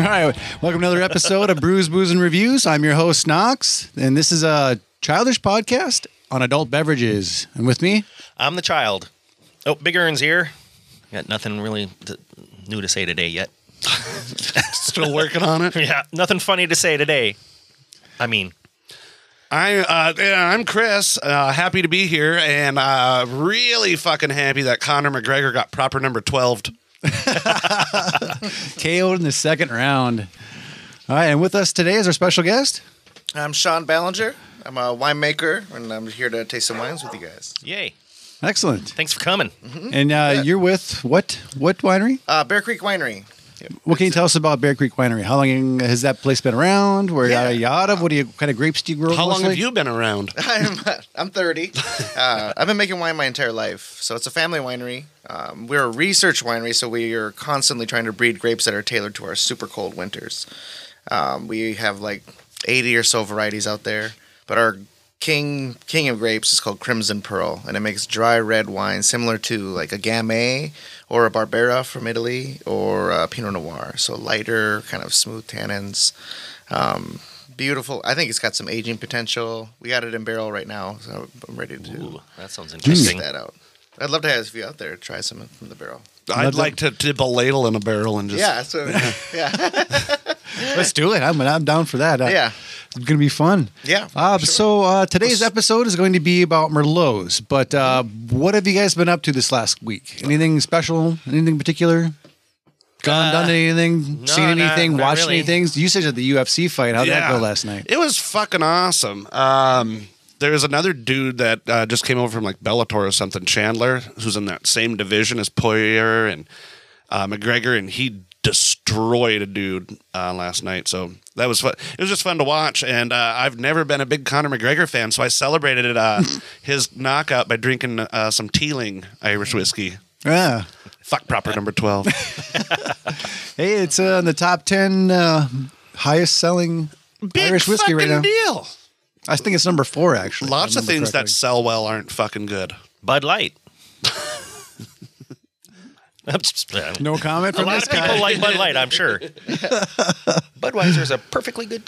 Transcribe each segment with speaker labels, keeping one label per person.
Speaker 1: right, welcome to another episode of Brews, Booze, and Reviews. I'm your host, Knox, and this is a childish podcast on adult beverages. And with me,
Speaker 2: I'm the child. Oh, Big Earn's here. Got nothing really new to say today yet.
Speaker 3: Still working on it.
Speaker 2: Yeah, nothing funny to say today. I mean,
Speaker 3: I'm Chris. Happy to be here, and really fucking happy that Conor McGregor got proper number 12.
Speaker 1: KO'd in the second round. All right, and with us today is our special guest.
Speaker 4: I'm Sean Ballinger. I'm a winemaker, and I'm here to taste some wines with you guys.
Speaker 2: yay.
Speaker 1: Excellent.
Speaker 2: Thanks for coming.
Speaker 1: And you're with what winery?
Speaker 4: Bear Creek Winery.
Speaker 1: What can you tell us about Bear Creek Winery? How long has that place been around? Where are you out of? What kind of grapes do you grow?
Speaker 3: How long
Speaker 1: mostly?
Speaker 3: have you been around?
Speaker 4: I'm 30. I've been making wine my entire life, so it's a family winery. We're a research winery, so we are constantly trying to breed grapes that are tailored to our super cold winters. We have like 80 or so varieties out there, but our king of grapes is called Crimson Pearl, and it makes dry red wine similar to like a Gamay or a Barbera from Italy or a Pinot Noir. So lighter, kind of smooth tannins. Beautiful. I think it's got some aging potential. We got it in barrel right now, so I'm ready to
Speaker 2: Ooh, that sounds
Speaker 4: check
Speaker 2: interesting.
Speaker 4: that out. I'd love to have you out there to try some from the barrel.
Speaker 3: I'd like to dip a ladle in a barrel and just...
Speaker 4: Yeah, so
Speaker 1: Let's do it. I'm down for that.
Speaker 4: yeah.
Speaker 1: It's going to be fun.
Speaker 4: Yeah, sure.
Speaker 1: So today's episode is going to be about Merlots. But what have you guys been up to this last week? Anything special? Anything particular? Done anything?
Speaker 2: no,
Speaker 1: Seen anything?
Speaker 2: not
Speaker 1: Watched
Speaker 2: really.
Speaker 1: anything? You said at the UFC fight. How'd that
Speaker 3: Yeah.
Speaker 1: go last night?
Speaker 3: It was fucking awesome. There was another dude that just came over from like Bellator or something, Chandler, who's in that same division as Poirier and McGregor, and he destroyed a dude last night. So that was fun. It was just fun to watch, and I've never been a big Conor McGregor fan, so I celebrated his knockout by drinking some Teeling Irish whiskey.
Speaker 1: Yeah.
Speaker 3: Fuck proper number 12.
Speaker 1: Hey, it's in the top 10 highest selling
Speaker 3: Big
Speaker 1: Irish whiskey right now.
Speaker 3: fucking deal.
Speaker 1: I think it's number 4, actually.
Speaker 3: Lots
Speaker 1: if I
Speaker 3: of
Speaker 1: remember
Speaker 3: things that
Speaker 1: correctly.
Speaker 3: sell well aren't fucking good.
Speaker 2: Bud Light.
Speaker 1: No comment
Speaker 2: A
Speaker 1: from
Speaker 2: lot
Speaker 1: this
Speaker 2: of people
Speaker 1: guy.
Speaker 2: like Bud Light, I'm sure. Budweiser is a perfectly good.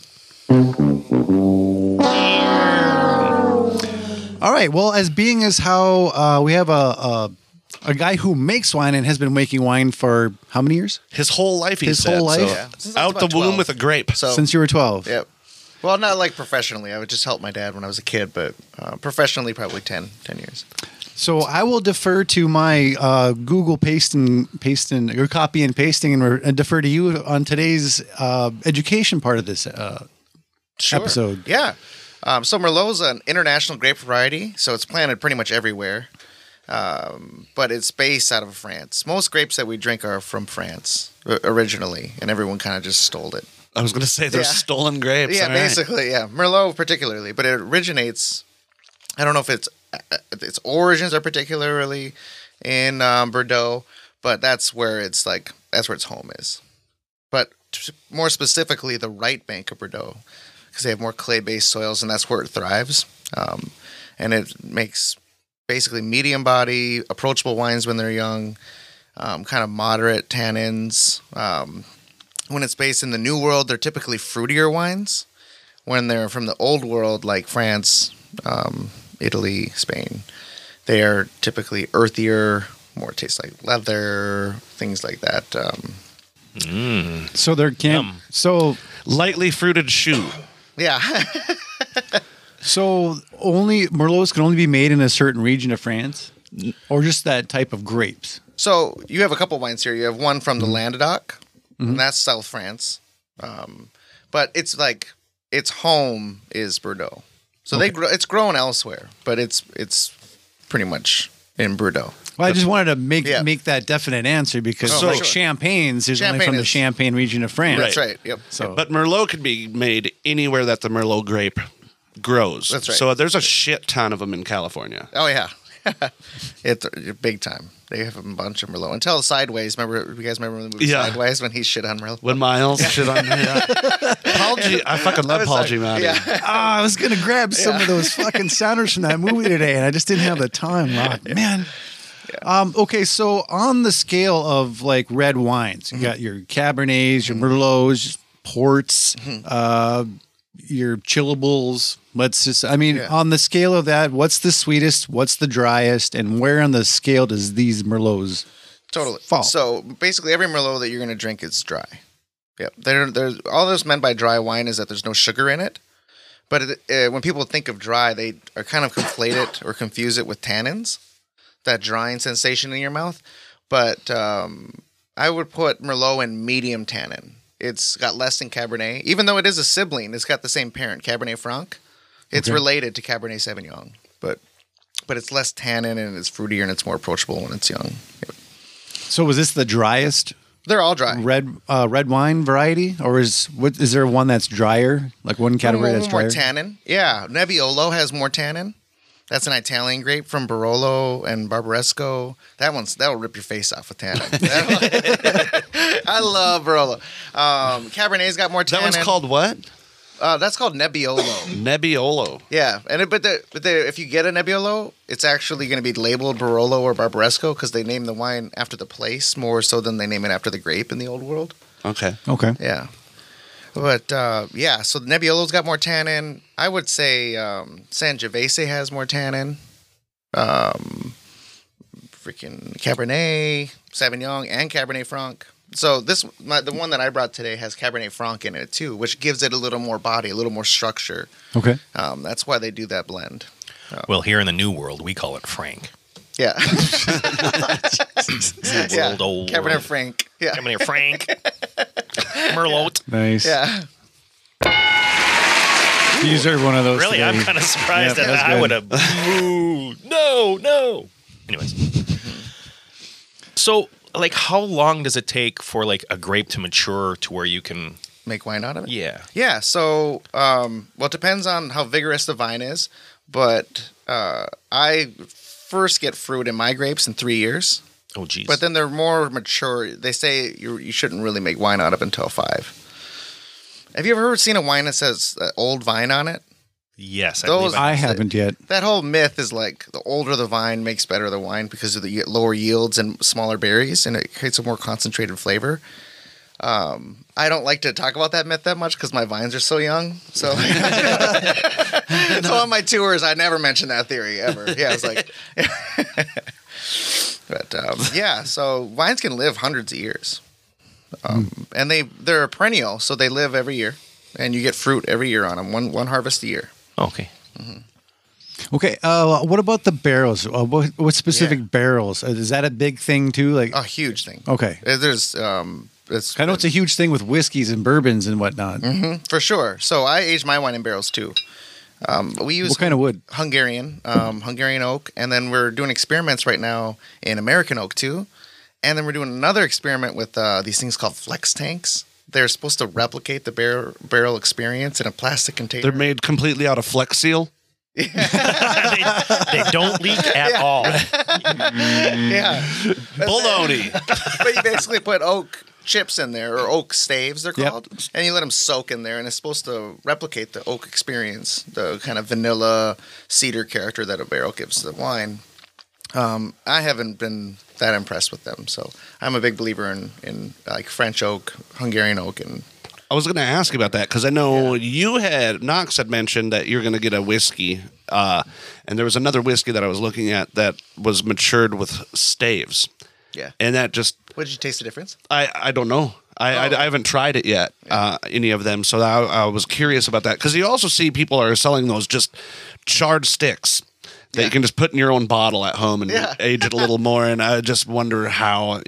Speaker 1: All right. Well, as how we have a guy who makes wine and has been making wine for how many years?
Speaker 3: His whole life, he
Speaker 1: His
Speaker 3: said.
Speaker 1: whole life?
Speaker 3: So
Speaker 4: Yeah. Since I was
Speaker 3: out the
Speaker 4: about
Speaker 3: womb
Speaker 4: 12.
Speaker 3: with a grape.
Speaker 4: So
Speaker 1: Since you were 12.
Speaker 4: Yep. Well, not like professionally. I would just help my dad when I was a kid, but professionally, probably 10 years.
Speaker 1: So I will defer to my Google pasting or copy and pasting and defer to you on today's education part of this episode.
Speaker 4: Yeah. So Merlot's an international grape variety, so it's planted pretty much everywhere. But it's based out of France. Most grapes that we drink are from France originally, and everyone kind of just stole it.
Speaker 3: I was going to say there's
Speaker 4: Yeah.
Speaker 3: stolen grapes.
Speaker 4: Yeah,
Speaker 3: All right.
Speaker 4: basically, yeah. Merlot particularly, but it originates. I don't know if its origins are particularly in Bordeaux, but that's where its home is. But more specifically, the right bank of Bordeaux, because they have more clay-based soils, and that's where it thrives. And it makes basically medium body, approachable wines when they're young, kind of moderate tannins. When it's based in the New World, they're typically fruitier wines. When they're from the Old World, like France, Italy, Spain, they are typically earthier, more taste like leather, things like that.
Speaker 1: So there can't.
Speaker 2: Yum.
Speaker 1: So
Speaker 3: Lightly fruited shoe.
Speaker 4: Yeah.
Speaker 1: so only Merlots can only be made in a certain region of France, or just that type of grapes.
Speaker 4: So you have a couple wines here. You have one from the Languedoc, and that's South France. But it's like its home is Bordeaux. So it's grown elsewhere, but it's pretty much in Bordeaux.
Speaker 1: Well, I just wanted to make
Speaker 4: Yeah.
Speaker 1: that definite answer because
Speaker 4: Oh,
Speaker 1: like
Speaker 4: sure.
Speaker 1: Champagne's is only
Speaker 4: Champagne
Speaker 1: from the
Speaker 4: is-
Speaker 1: Champagne region of France.
Speaker 4: That's right. Yep.
Speaker 1: So,
Speaker 3: But Merlot could be made anywhere that the Merlot grape grows.
Speaker 4: That's right.
Speaker 3: So there's a shit ton of them in California.
Speaker 4: Oh yeah, it's big time. They have a bunch of Merlot. Until Sideways. Remember, you guys remember the movie
Speaker 3: Yeah.
Speaker 4: Sideways when he shit on Merlot?
Speaker 3: When Miles shit on me. Paul G. I fucking love Paul Giamatti.
Speaker 4: Yeah.
Speaker 1: I was gonna grab some of those fucking sounders from that movie today, and I just didn't have the time. Wow, man. Okay, so on the scale of like red wines, you got your Cabernets, your Merlots, ports, your chillables. On the scale of that, what's the sweetest, what's the driest, and where on the scale does these Merlots
Speaker 4: Totally.
Speaker 1: fall?
Speaker 4: So basically, every Merlot that you're going to drink is dry. Yep. There's all that's meant by dry wine is that there's no sugar in it. But when people think of dry, they are kind of conflate it or confuse it with tannins, that drying sensation in your mouth. But I would put Merlot in medium tannin. It's got less than Cabernet, even though it is a sibling. It's got the same parent, Cabernet Franc. It's related to Cabernet Sauvignon, but it's less tannin and it's fruitier and it's more approachable when it's young. Yep.
Speaker 1: So was this the driest
Speaker 4: They're all dry.
Speaker 1: red wine variety, or is there one that's drier, like one category that's drier?
Speaker 4: More tannin. Yeah, Nebbiolo has more tannin. That's an Italian grape from Barolo and Barbaresco. That'll rip your face off with tannin. I love Barolo. Cabernet's got more tannin.
Speaker 3: That one's called what?
Speaker 4: That's called Nebbiolo.
Speaker 3: Nebbiolo.
Speaker 4: Yeah, and if you get a Nebbiolo, it's actually going to be labeled Barolo or Barbaresco because they name the wine after the place more so than they name it after the grape in the old world.
Speaker 3: Okay.
Speaker 4: Yeah. But, so Nebbiolo's got more tannin. I would say Sangiovese has more tannin. Freaking Cabernet, Sauvignon, and Cabernet Franc. So the one that I brought today has Cabernet Franc in it too, which gives it a little more body, a little more structure.
Speaker 1: Okay.
Speaker 4: That's why they do that blend.
Speaker 2: Well, here in the New World, we call it Frank.
Speaker 4: Yeah.
Speaker 2: Old
Speaker 4: Cabernet
Speaker 2: world.
Speaker 4: Franc. Yeah.
Speaker 2: Cabernet Frank. Merlot.
Speaker 1: Nice.
Speaker 4: Yeah.
Speaker 1: You deserve one of those.
Speaker 2: Really?
Speaker 1: today.
Speaker 2: I'm kind of surprised
Speaker 1: Yeah,
Speaker 2: at
Speaker 1: that's
Speaker 2: that. I
Speaker 1: good.
Speaker 2: would have. No. Anyways. So, like, how long does it take for, like, a grape to mature to where you can...
Speaker 4: Make wine out of it?
Speaker 2: Yeah.
Speaker 4: Yeah. So, it depends on how vigorous the vine is, but I first get fruit in my grapes in 3 years.
Speaker 2: Oh, geez.
Speaker 4: But then they're more mature. They say you shouldn't really make wine out of until 5. Have you ever seen a wine that says old vine on it?
Speaker 2: Yes.
Speaker 4: Those-
Speaker 1: I haven't yet.
Speaker 4: That whole myth is like the older the vine makes better the wine because of the lower yields and smaller berries, and it creates a more concentrated flavor. I don't like to talk about that myth that much because my vines are so young. So, so on my tours, I never mention that theory ever. Yeah, it's like, but so vines can live hundreds of years, and they're a perennial, so they live every year, and you get fruit every year on them, one harvest a year.
Speaker 2: Okay.
Speaker 1: Okay. What about the barrels? What specific barrels? Is that a big thing too? Like,
Speaker 4: A huge thing.
Speaker 1: okay.
Speaker 4: There's
Speaker 1: I know it's a huge thing with whiskeys and bourbons and whatnot.
Speaker 4: for sure. So I age my wine in barrels too. We use
Speaker 1: What kind of wood?
Speaker 4: Hungarian oak, and then we're doing experiments right now in American oak too, and then we're doing another experiment with these things called flex tanks. They're supposed to replicate the barrel experience in a plastic container.
Speaker 3: They're made completely out of Flex Seal.
Speaker 2: they don't leak at all.
Speaker 4: Yeah,
Speaker 3: Baloney.
Speaker 4: but you basically put oak chips in there, or oak staves they're
Speaker 1: Yep.
Speaker 4: called, and you let them soak in there, and it's supposed to replicate the oak experience, the kind of vanilla cedar character that a barrel gives to the wine. I haven't been that impressed with them, so I'm a big believer in like French oak, Hungarian oak, and
Speaker 3: I was going to ask about that because I know Knox had mentioned that you're going to get a whiskey, and there was another whiskey that I was looking at that was matured with staves,
Speaker 4: yeah.
Speaker 3: and that just
Speaker 4: What did you taste the difference?
Speaker 3: I don't know. I haven't tried it yet, any of them. So I was curious about that because you also see people are selling those just charred sticks that you can just put in your own bottle at home and age it a little more. And I just wonder how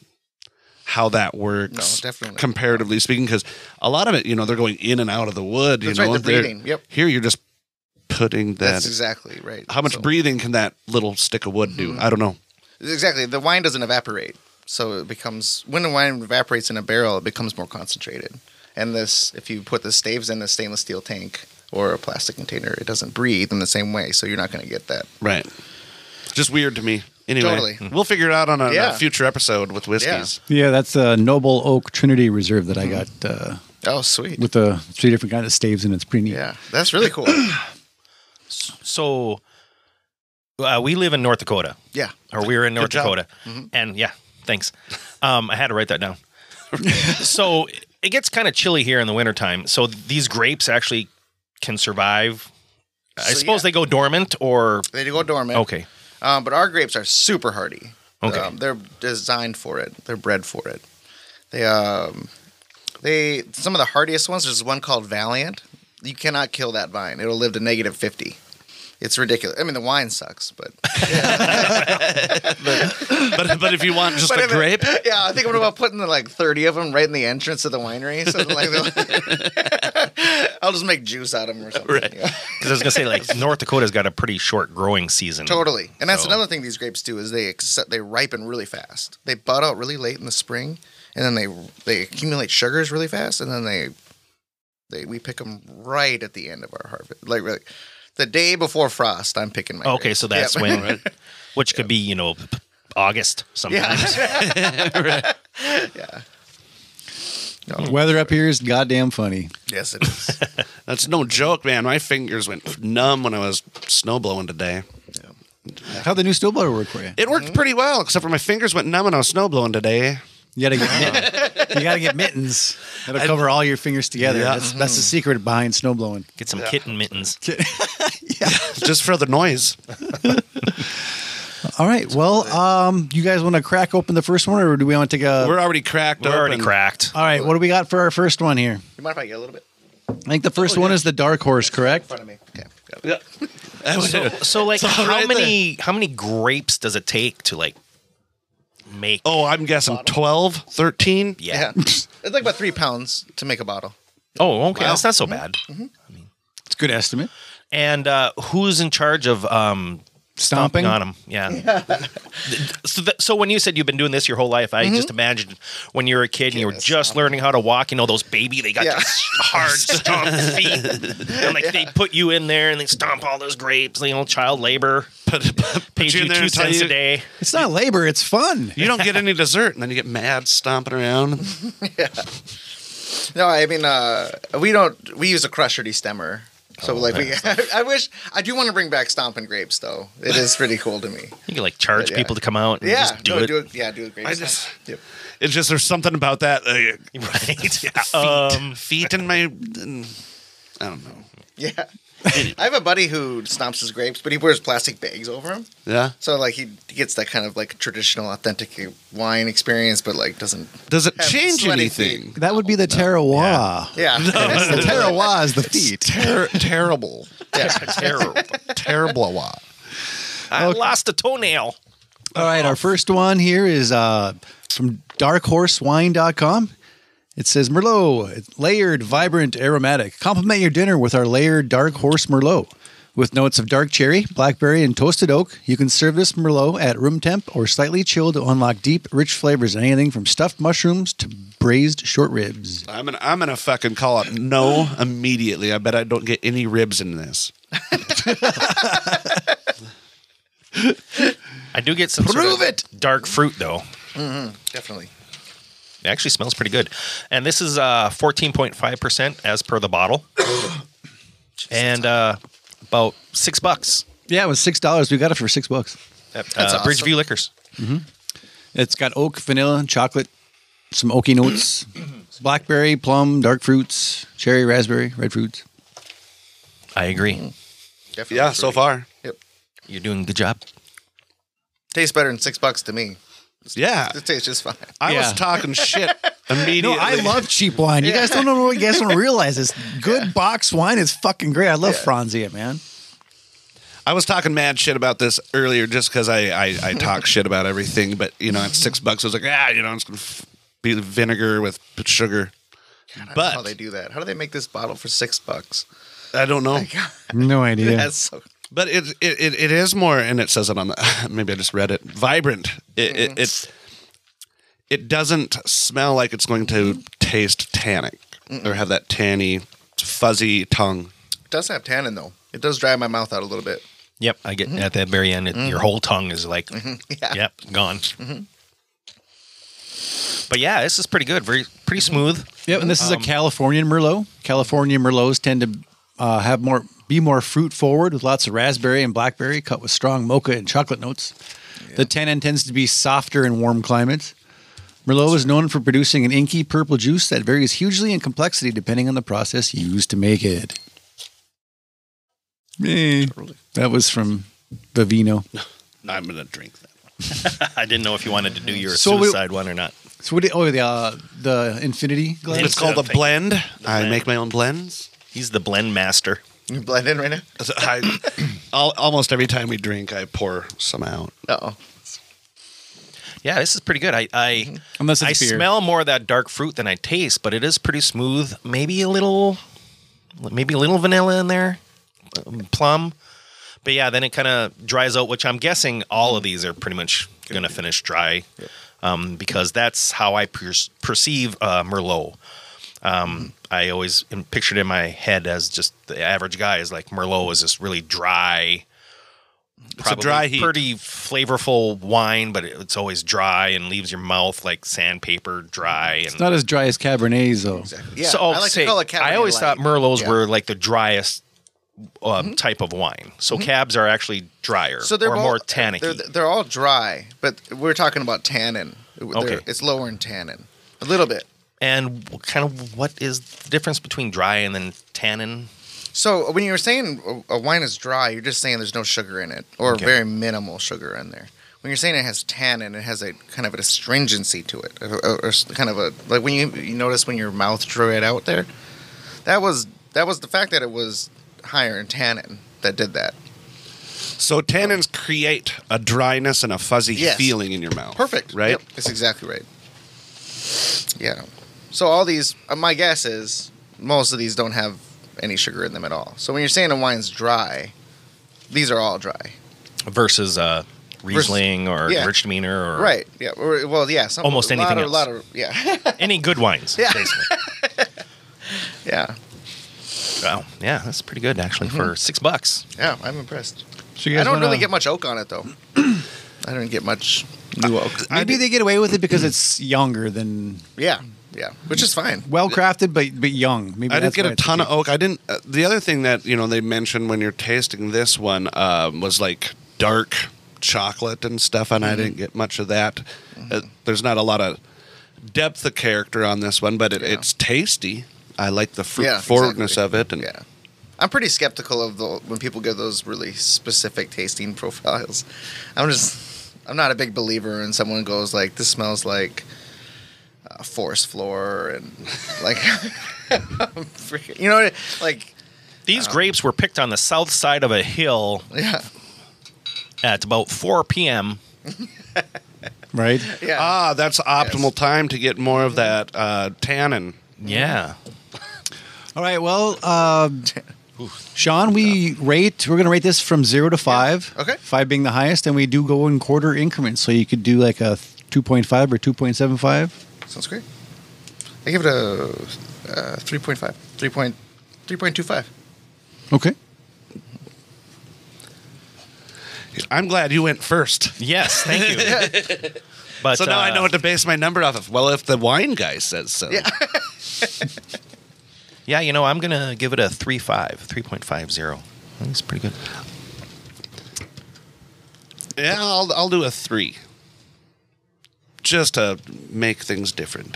Speaker 3: that works.
Speaker 4: No, definitely.
Speaker 3: Comparatively speaking, because a lot of it, they're going in and out of the wood.
Speaker 4: That's
Speaker 3: you know,
Speaker 4: right, the breathing. Yep.
Speaker 3: Here you're just putting that.
Speaker 4: That's exactly right.
Speaker 3: How much
Speaker 4: So-
Speaker 3: breathing can that little stick of wood do? I don't know.
Speaker 4: Exactly. The wine doesn't evaporate. So it becomes, when the wine evaporates in a barrel, it becomes more concentrated. And if you put the staves in a stainless steel tank or a plastic container, it doesn't breathe in the same way. So you're not going to get that.
Speaker 3: Right. Just weird to me. Anyway,
Speaker 4: Totally.
Speaker 3: we'll figure it out on a
Speaker 4: Yeah.
Speaker 3: future episode with whiskeys.
Speaker 1: Yeah, that's a Noble Oak Trinity Reserve that I got
Speaker 4: Oh, sweet.
Speaker 1: with the 3 different kind of staves, and it's pretty neat.
Speaker 4: Yeah. That's really cool.
Speaker 2: So, We live in North Dakota.
Speaker 4: Yeah.
Speaker 2: Or we're in North
Speaker 3: job.
Speaker 2: Dakota. And yeah, thanks. I had to write that down. So it gets kind of chilly here in the wintertime. So these grapes actually can survive. I suppose they go dormant or...
Speaker 4: They do go dormant.
Speaker 2: Okay.
Speaker 4: But our grapes are super hardy.
Speaker 2: Okay.
Speaker 4: They're designed for it. They're bred for it. They some of the hardiest ones. There's one called Valiant. You cannot kill that vine. It'll live to -50. It's ridiculous. I mean, the wine sucks, but
Speaker 3: But if you want just a grape,
Speaker 4: yeah, I think I'm about putting like 30 of them right in the entrance of the winery. So like, I'll just make juice out of them or something.
Speaker 2: Right.
Speaker 4: Yeah.
Speaker 2: Because I was going to say, like, North Dakota's got a pretty short growing season.
Speaker 4: Totally, and that's
Speaker 2: So-
Speaker 4: another thing these grapes do is they ripen really fast. They bud out really late in the spring, and then they accumulate sugars really fast, and then we pick them right at the end of our harvest, like really, the day before frost. I'm picking my.
Speaker 2: Okay,
Speaker 4: grapes.
Speaker 2: so that's
Speaker 4: Yep.
Speaker 2: when, which could be, August sometimes.
Speaker 4: Yeah. Yeah. No.
Speaker 1: Weather up here is goddamn funny.
Speaker 4: Yes, it is.
Speaker 3: that's no joke, man. My fingers went numb when I was snowblowing today.
Speaker 1: How'd the new snowblower work for you?
Speaker 3: It worked pretty well, except for my fingers went numb when I was snowblowing today.
Speaker 1: You gotta get mittens. That'll cover all your fingers together.
Speaker 3: Yeah.
Speaker 1: That's the secret behind snowblowing.
Speaker 2: Get some kitten mittens.
Speaker 3: Just for the noise.
Speaker 1: All right. Well, you guys want to crack open the first one, or do we want to take a?
Speaker 3: We're already cracked
Speaker 2: We're already
Speaker 3: open.
Speaker 2: cracked.
Speaker 1: All right. What do we got for our first one here?
Speaker 4: You mind if I get a little bit
Speaker 1: I think the first one is the dark horse, correct?
Speaker 4: in front of me? Okay. Got it.
Speaker 2: So like,
Speaker 3: all
Speaker 2: how
Speaker 3: right
Speaker 2: many grapes does it take to like make?
Speaker 3: Oh, I'm guessing 12, 13.
Speaker 2: yeah.
Speaker 4: It's like about 3 pounds to make a bottle.
Speaker 2: Oh, okay. That's not so bad.
Speaker 1: It's a good estimate.
Speaker 2: And who's in charge of
Speaker 1: Stomping
Speaker 2: on them? Yeah. So when you said you've been doing this your whole life, I just imagined when you were a kid and you were just learning how to walk. Those baby, they got
Speaker 4: Yeah.
Speaker 2: those hard stomped feet, and like they put you in there and they stomp all those grapes. Child labor. Paid
Speaker 3: you
Speaker 2: you
Speaker 3: in there
Speaker 2: 2
Speaker 3: and tell
Speaker 2: cents
Speaker 3: you-
Speaker 2: a day.
Speaker 1: It's not labor. It's fun.
Speaker 3: You don't get any dessert, and then you get mad stomping around.
Speaker 4: No, I mean, we use a crusher destemmer. So I do want to bring back Stompin' Grapes though. It is pretty cool to me.
Speaker 2: You can like charge
Speaker 4: Yeah.
Speaker 2: people to come out and
Speaker 4: Yeah,
Speaker 2: just do it.
Speaker 4: do it. Yeah, do it great.
Speaker 3: I just-
Speaker 4: Yep.
Speaker 3: It's just there's something about that.
Speaker 2: Right. Yeah.
Speaker 3: Feet in my. I don't know.
Speaker 4: Yeah. I have a buddy who stomps his grapes, but he wears plastic bags over them.
Speaker 3: Yeah.
Speaker 4: So like he gets that kind of like traditional, authentic wine experience, but like doesn't.
Speaker 3: Does it
Speaker 4: Have
Speaker 3: change
Speaker 4: sweaty
Speaker 3: anything?
Speaker 1: That would be the terroir.
Speaker 4: Yeah.
Speaker 1: The terroir is the feet.
Speaker 3: Terrible.
Speaker 4: Yeah.
Speaker 2: Terrible.
Speaker 3: Terrible.
Speaker 2: I lost a toenail.
Speaker 1: All right, our first one here is from darkhorsewine.com. It says Merlot, it's layered, vibrant, aromatic. Complement your dinner with our layered Dark Horse Merlot. With notes of dark cherry, blackberry, and toasted oak, you can serve this Merlot at room temp or slightly chilled to unlock deep, rich flavors in anything from stuffed mushrooms to braised short ribs.
Speaker 3: I'm gonna fucking call it no immediately. I bet I don't get any ribs in this.
Speaker 2: I do get some
Speaker 1: Prove it!
Speaker 2: dark fruit though.
Speaker 4: Definitely.
Speaker 2: It actually smells pretty good. And this is 14.5% as per the bottle. And about $6
Speaker 1: Yeah, it was $6. We got it for $6.
Speaker 2: at
Speaker 4: That's awesome.
Speaker 2: Bridgeview Liquors.
Speaker 1: It's got oak, vanilla, chocolate, some oaky notes, blackberry, plum, dark fruits, cherry, raspberry, red fruits.
Speaker 2: I agree.
Speaker 4: Definitely.
Speaker 3: Yeah, so far.
Speaker 4: Yep.
Speaker 2: You're doing a good job.
Speaker 4: Tastes better than $6 to me.
Speaker 3: Yeah.
Speaker 4: It tastes just fine.
Speaker 3: I was
Speaker 1: Yeah.
Speaker 3: talking shit immediately.
Speaker 1: No, I love cheap wine. You guys don't know what you guys don't realize this. Good box wine is fucking great. I love Franzia, man.
Speaker 3: I was talking mad shit about this earlier just because I talk shit about everything. But, at $6, I was like, it's going to be vinegar with sugar.
Speaker 4: I don't know
Speaker 3: But
Speaker 4: how they do that? How do they make this bottle for $6?
Speaker 3: I don't know.
Speaker 1: No idea.
Speaker 4: That's so.
Speaker 3: But it is more, and it says it on the. Maybe I just read it. Vibrant. It doesn't smell like it's going to taste tannic or have that tanny, fuzzy tongue.
Speaker 4: It does have tannin though. It does dry my mouth out a little bit.
Speaker 2: Yep. I get at that very end, your whole tongue is like,
Speaker 4: Yeah.
Speaker 2: yep, gone. But yeah, this is pretty good. Pretty smooth.
Speaker 1: Yep, and this is a Californian Merlot. California Merlots tend to be more fruit forward with lots of raspberry and blackberry, cut with strong mocha and chocolate notes. Yeah. The tannin tends to be softer in warm climates. Merlot is known for producing an inky purple juice that varies hugely in complexity depending on the process used to make it. That was from Vivino.
Speaker 3: I'm going to drink that.
Speaker 2: I didn't know if you wanted to do your suicide one or not.
Speaker 1: So what? The Infinity glass.
Speaker 3: It's called a blend. I make my own blends.
Speaker 2: He's the blend master.
Speaker 4: You blend in right now?
Speaker 3: Almost every time we drink, I pour some out.
Speaker 4: Uh-oh.
Speaker 2: Yeah, this is pretty good. I
Speaker 1: Unless it's beer.
Speaker 2: smell more of that dark fruit than I taste, but it is pretty smooth. Maybe a little vanilla in there, plum. But yeah, then it kind of dries out, which I'm guessing all of these are pretty much going to finish dry, because that's how I perceive Merlot. I always pictured in my head as just the average guy is like Merlot is this really dry. It's a dry heat. Pretty flavorful wine, but it's always dry and leaves your mouth like sandpaper dry. And
Speaker 1: it's not as dry as Cabernet's, though.
Speaker 4: Exactly. Yeah,
Speaker 2: so
Speaker 4: I like to call it Cabernet
Speaker 2: I always
Speaker 4: Light.
Speaker 2: thought Merlots were like the driest type of wine. So Cabs are actually drier,
Speaker 4: so they're
Speaker 2: more tannic.
Speaker 4: They're all dry, but we're talking about tannin.
Speaker 2: Okay.
Speaker 4: It's lower in tannin. A little bit.
Speaker 2: And what is the difference between dry and then tannin?
Speaker 4: So when you're saying a wine is dry, you're just saying there's no sugar in it or very minimal sugar in there. When you're saying it has tannin, it has a kind of an astringency to it, or kind of a like when you notice when your mouth drew it out there. That was the fact that it was higher in tannin that did that.
Speaker 3: So tannins create a dryness and a fuzzy feeling in your mouth.
Speaker 4: Perfect.
Speaker 3: Right?
Speaker 4: Yep, that's exactly right. Yeah. So all these, my guess is most of these don't have any sugar in them at all. So when you're saying a wine's dry, these are all dry.
Speaker 2: Versus Riesling or Gewürztraminer or
Speaker 4: right. Yeah. Well, yeah.
Speaker 2: Almost anything else.
Speaker 4: A lot of
Speaker 2: any good wines, basically.
Speaker 4: Yeah.
Speaker 2: Wow. Yeah, that's pretty good actually for $6.
Speaker 4: Yeah, I'm impressed.
Speaker 1: So
Speaker 4: I don't really get much oak on it though. I don't get much new oak.
Speaker 1: Maybe they get away with it because it's younger than
Speaker 4: Yeah, which is fine.
Speaker 1: well crafted, but young. Maybe
Speaker 3: I didn't
Speaker 1: that's
Speaker 3: get
Speaker 1: why
Speaker 3: a
Speaker 1: it's
Speaker 3: ton of
Speaker 1: cheap.
Speaker 3: oak. I didn't. The other thing that they mentioned when you're tasting this one was like dark chocolate and stuff, and I didn't get much of that. There's not a lot of depth of character on this one, but it's tasty. I like the fruit forwardness of it, and
Speaker 4: I'm pretty skeptical of when people give those really specific tasting profiles. I'm not a big believer in someone goes like, this smells like a forest floor and like, like
Speaker 2: these grapes were picked on the south side of a hill at about 4 p.m.
Speaker 1: Right?
Speaker 4: Yeah.
Speaker 3: that's optimal time to get more of that tannin.
Speaker 2: Yeah.
Speaker 1: All right. Well, Sean, we're going to rate this from 0 to 5.
Speaker 4: Okay.
Speaker 1: 5 being the highest, and we do go in quarter increments. So you could do like a 2.5 or 2.75.
Speaker 4: Sounds great. I give it a 3.5. 3.25.
Speaker 1: Okay.
Speaker 3: I'm glad you went first.
Speaker 2: Yes, thank you. But
Speaker 3: So now I know what to base my number off of. Well, if the wine guy says so.
Speaker 4: Yeah.
Speaker 2: Yeah, I'm going to give it a 3.50. I think it's pretty good.
Speaker 3: Yeah, I'll do a 3. Just to make things different.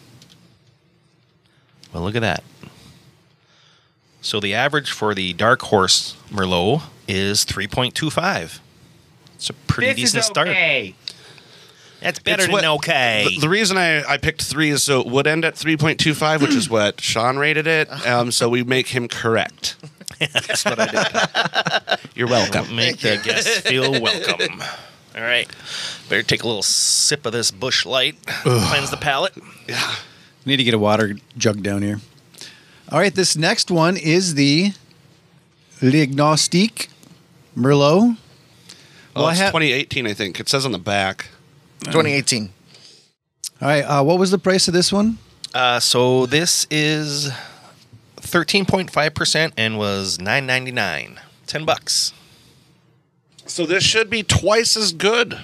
Speaker 2: Well, look at that. So the average for the Dark Horse Merlot is 3.25. It's a pretty decent start. That's better than okay.
Speaker 3: The reason I picked 3 is so it would end at 3.25, which is what Sean rated it. So we make him correct. That's what I did. You're welcome.
Speaker 2: Make the guests feel welcome. All right. Better take a little sip of this Busch Light. Cleanse the palate.
Speaker 3: Yeah.
Speaker 1: Need to get a water jug down here. All right. This next one is the L'Agnostique Merlot.
Speaker 3: Well, it's 2018, I think. It says on the back.
Speaker 4: 2018.
Speaker 1: All right. What was the price of this one?
Speaker 2: So this is 13.5% and was $9.99. $10.
Speaker 3: So this should be twice as good.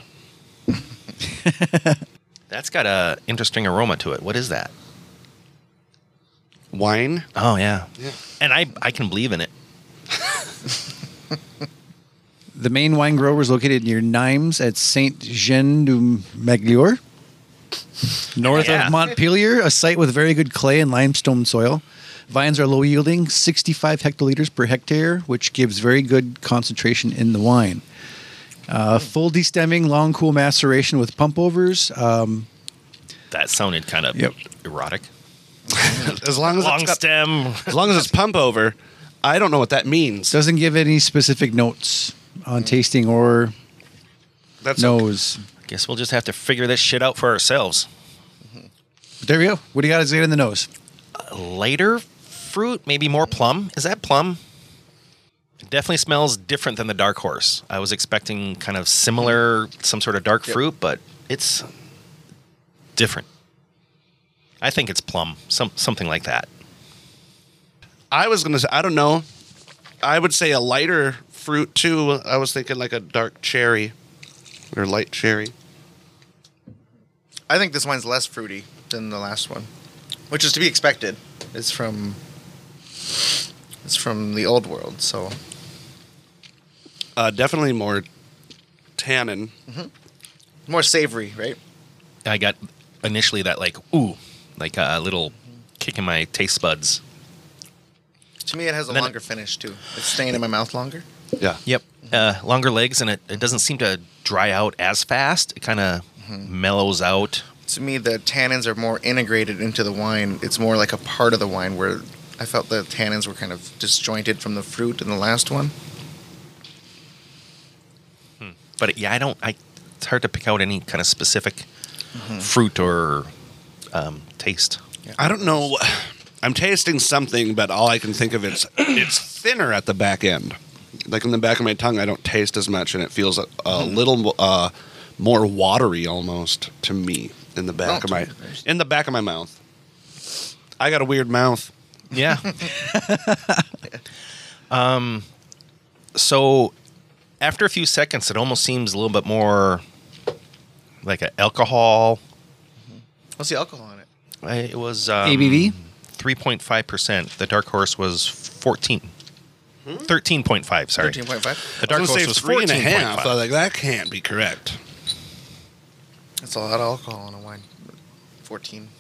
Speaker 2: That's got a interesting aroma to it. What is that?
Speaker 3: wine.
Speaker 2: Oh yeah. And I can believe in it.
Speaker 1: The main wine grower is located near Nimes at Saint Jean du Magliore, north
Speaker 2: Yeah.
Speaker 1: of Montpelier, a site with very good clay and limestone soil. Vines are low yielding, 65 hectoliters per hectare, which gives very good concentration in the wine. Full destemming, long cool maceration with pump overs.
Speaker 2: That sounded kind of
Speaker 1: Yep.
Speaker 2: erotic.
Speaker 3: As long as
Speaker 2: Long
Speaker 3: it's got-
Speaker 2: stem.
Speaker 3: as long as it's pump over, I don't know what that means.
Speaker 1: Doesn't give any specific notes on tasting or
Speaker 3: That's
Speaker 1: nose.
Speaker 2: Guess we'll just have to figure this shit out for ourselves.
Speaker 1: There we go. What do you got to get in the nose?
Speaker 2: Lighter fruit, maybe more plum. Is that plum? It definitely smells different than the Dark Horse. I was expecting kind of similar, some sort of dark fruit, but it's different. I think it's plum, something like that.
Speaker 3: I was gonna say, I don't know. I would say a lighter fruit too. I was thinking like a dark cherry or light cherry.
Speaker 4: I think this wine's less fruity than the last one, which is to be expected. It's from the old world, so
Speaker 3: Definitely more tannin.
Speaker 4: more savory, right?
Speaker 2: I got initially that like, ooh, like a little kick in my taste buds.
Speaker 4: To me, it has a
Speaker 2: Then-
Speaker 4: longer finish too. It's staying in my mouth longer.
Speaker 3: Yeah.
Speaker 2: Yep. Longer legs, and it doesn't seem to dry out as fast. It kind of mellows out.
Speaker 4: To me, the tannins are more integrated into the wine. It's more like a part of the wine, where I felt the tannins were kind of disjointed from the fruit in the last one.
Speaker 2: But yeah, it's hard to pick out any kind of specific fruit or taste.
Speaker 3: I don't know. I'm tasting something, but all I can think of is it's thinner at the back end. Like in the back of my tongue, I don't taste as much, and it feels a little more watery almost to me in the back of my mouth. I got a weird mouth.
Speaker 2: Yeah. So after a few seconds, it almost seems a little bit more like an alcohol.
Speaker 4: What's the alcohol in it?
Speaker 2: It was
Speaker 1: ABV?
Speaker 2: 3.5%. The Dark Horse was 14. 13.5, sorry.
Speaker 4: 13.5.
Speaker 2: The Dark
Speaker 3: I was
Speaker 2: Horse
Speaker 3: gonna
Speaker 2: was
Speaker 3: say 3.5. I
Speaker 2: 14.5.
Speaker 3: was like, that can't be correct.
Speaker 4: That's a lot of alcohol in a wine. 14.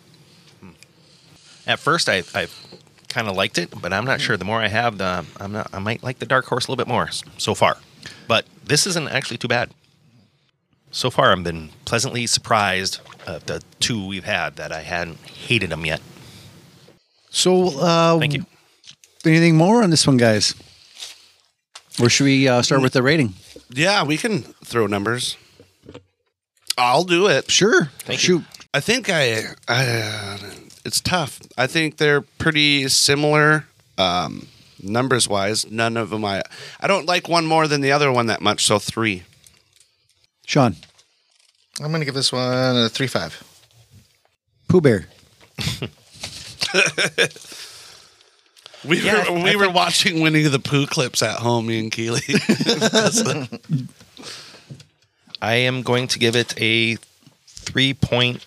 Speaker 2: At first, I kind of liked it, but I'm not sure. The more I have, I might like the Dark Horse a little bit more so far. But this isn't actually too bad. So far, I've been pleasantly surprised of the two we've had that I hadn't hated them yet.
Speaker 1: So,
Speaker 2: Thank you.
Speaker 1: anything more on this one, guys? Or should we start with the rating?
Speaker 3: Yeah, we can throw numbers. I'll do it.
Speaker 1: Sure.
Speaker 2: Thank
Speaker 1: Shoot.
Speaker 2: you.
Speaker 3: I think it's tough. I think they're pretty similar numbers wise. None of them I don't like one more than the other one that much, so 3.
Speaker 1: Sean.
Speaker 4: I'm going to give this one a 3.5.
Speaker 1: Pooh Bear.
Speaker 3: We were watching Winnie the Pooh clips at home, me and Keely.
Speaker 2: I am going to give it a 3.5.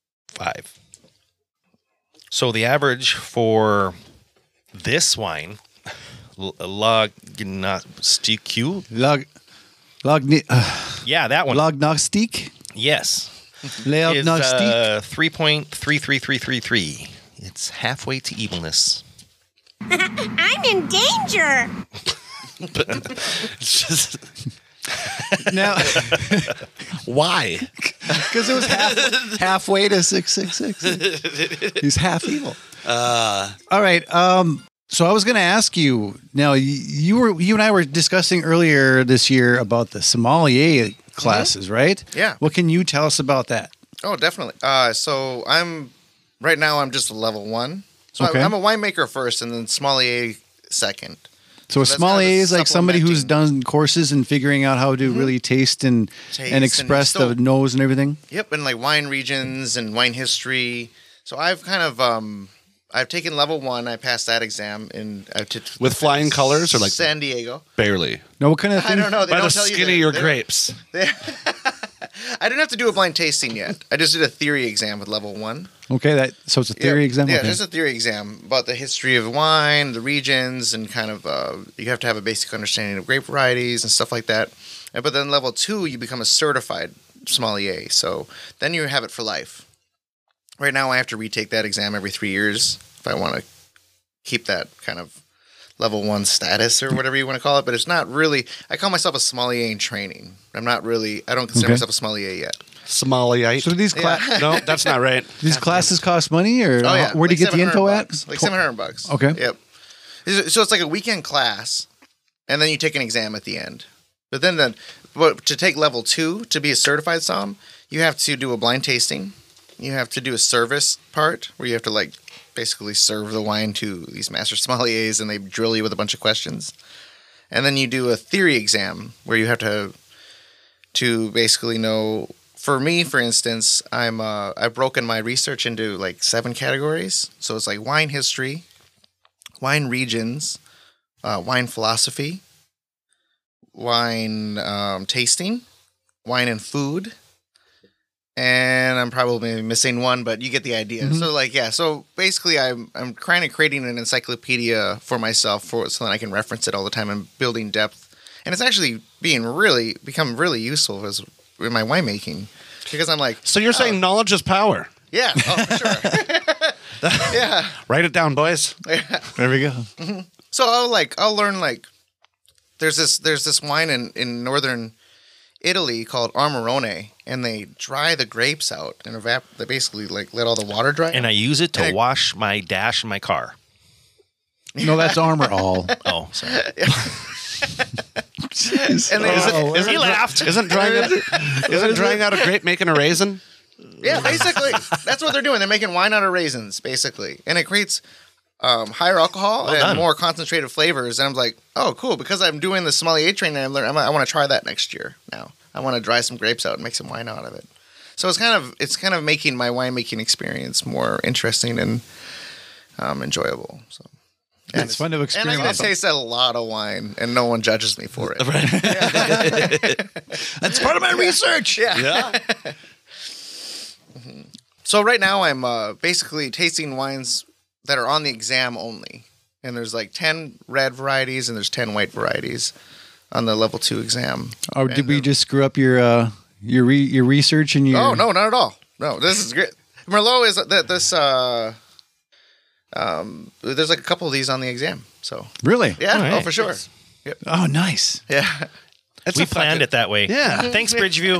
Speaker 2: So the average for this wine, Lagnostic. Yeah, that one.
Speaker 1: Lagnostic.
Speaker 2: Yes. Is
Speaker 1: Lagnostic.
Speaker 2: 3.33333. It's halfway to evilness.
Speaker 5: I'm in danger.
Speaker 3: It's just,
Speaker 1: Now,
Speaker 3: why?
Speaker 1: because it was halfway to 666. He's half evil. All right. So I was going to ask you. Now, you and I were discussing earlier this year about the sommelier classes, right?
Speaker 4: Yeah.
Speaker 1: What can you tell us about that?
Speaker 4: Oh, definitely. So I'm just a level 1. So
Speaker 1: Okay.
Speaker 4: I'm a winemaker first, and then sommelier second.
Speaker 1: So a
Speaker 4: that's
Speaker 1: sommelier
Speaker 4: kind of
Speaker 1: is like somebody who's
Speaker 4: supplementing.
Speaker 1: done courses and figuring out how to really taste and
Speaker 4: and
Speaker 1: express
Speaker 4: still-
Speaker 1: the nose and everything.
Speaker 4: Yep, and like wine regions and wine history. So I've kind of I've taken level 1. I passed that exam
Speaker 3: With flying colors or like
Speaker 4: San Diego.
Speaker 3: barely?
Speaker 1: No, what kind of thing?
Speaker 4: I don't know. They
Speaker 3: By
Speaker 4: don't
Speaker 3: the
Speaker 4: tell you
Speaker 3: skin of
Speaker 4: that.
Speaker 3: your
Speaker 4: They don't-
Speaker 3: grapes.
Speaker 4: I didn't have to do a blind tasting yet. I just did a theory exam with level 1.
Speaker 1: Okay, so it's a theory exam?
Speaker 4: Yeah,
Speaker 1: Okay.
Speaker 4: just a theory exam about the history of wine, the regions, and kind of you have to have a basic understanding of grape varieties and stuff like that. But then level 2, you become a certified sommelier. So then you have it for life. Right now, I have to retake that exam every 3 years if I want to keep that kind of level 1 status or whatever you want to call it. But it's not really. I call myself a sommelier in training. I don't consider myself a sommelier yet.
Speaker 3: Somaliite.
Speaker 1: So these
Speaker 3: No, that's not right.
Speaker 1: these classes cost money, or
Speaker 4: Oh yeah,
Speaker 1: where do you get the info at?
Speaker 4: $700. Like $700.
Speaker 1: Okay.
Speaker 4: Yep. So it's like a weekend class, and then you take an exam at the end. But then to take level 2 to be a certified som, you have to do a blind tasting. You have to do a service part where you have to like basically serve the wine to these master sommeliers, and they drill you with a bunch of questions. And then you do a theory exam where you have to basically know. For me, for instance, I've broken my research into like 7 categories. So it's like wine history, wine regions, wine philosophy, wine tasting, wine and food, and I'm probably missing one, but you get the idea.
Speaker 1: Mm-hmm.
Speaker 4: So like so basically I'm kind of creating an encyclopedia for myself so that I can reference it all the time and building depth. And it's actually become really useful in my winemaking, because I'm like,
Speaker 3: So you're saying knowledge is power.
Speaker 4: yeah, oh, for sure. Yeah.
Speaker 3: Write it down, boys.
Speaker 1: There we go.
Speaker 4: So I'll learn like there's this wine in northern Italy called Amarone, and they dry the grapes out and they basically like let all the water dry.
Speaker 2: And I use it to wash my dash in my car.
Speaker 1: No, that's Armor All.
Speaker 2: Oh, sorry.
Speaker 4: And they,
Speaker 2: He laughed.
Speaker 3: Isn't drying out a grape making a raisin?
Speaker 4: yeah, basically that's what they're doing. They're making wine out of raisins, basically, and it creates higher alcohol and
Speaker 2: done.
Speaker 4: more concentrated flavors. And I'm like, oh, cool, because I'm doing the sommelier training. I want to try that next year. Now I want to dry some grapes out and make some wine out of it. So it's kind of making my winemaking experience more interesting and enjoyable. So. And
Speaker 1: It's fun to
Speaker 4: And I
Speaker 1: experience.
Speaker 4: get to taste a lot of wine, and no one judges me for it.
Speaker 1: That's part of my research.
Speaker 3: Yeah.
Speaker 4: So right now I'm basically tasting wines that are on the exam only. And there's like 10 red varieties and there's 10 white varieties on the level 2 exam.
Speaker 1: Or did we just screw up your research and your?
Speaker 4: Oh, no, not at all. No, this is great. Merlot is this there's like a couple of these on the exam. So
Speaker 1: Really?
Speaker 4: yeah,
Speaker 2: All right.
Speaker 4: oh for sure.
Speaker 1: Oh, nice.
Speaker 4: Yeah.
Speaker 2: We planned it that way.
Speaker 3: Yeah.
Speaker 2: Thanks, Bridgeview.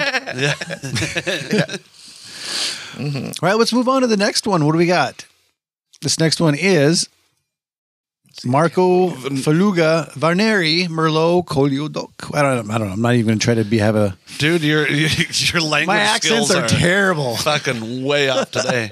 Speaker 1: All right, let's move on to the next one. What do we got? This next one is Marco Faluga Varneri Merlot Colliodoc. I don't know. I'm not even going to try to have a.
Speaker 3: Dude, your language
Speaker 1: My accents
Speaker 3: skills
Speaker 1: are terrible.
Speaker 3: fucking way off today.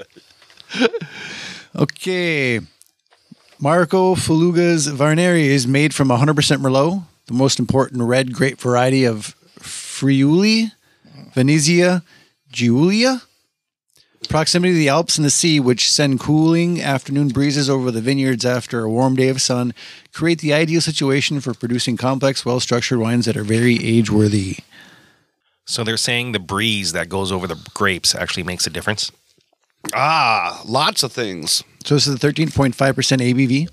Speaker 1: Okay. Marco Faluga's Varneri is made from 100% Merlot, the most important red grape variety of Friuli, Venezia, Giulia. Proximity to the Alps and the sea, which send cooling afternoon breezes over the vineyards after a warm day of sun, create the ideal situation for producing complex, well-structured wines that are very age-worthy.
Speaker 2: So they're saying the breeze that goes over the grapes actually makes a difference.
Speaker 3: Lots of things.
Speaker 1: So this is the 13.5% ABV.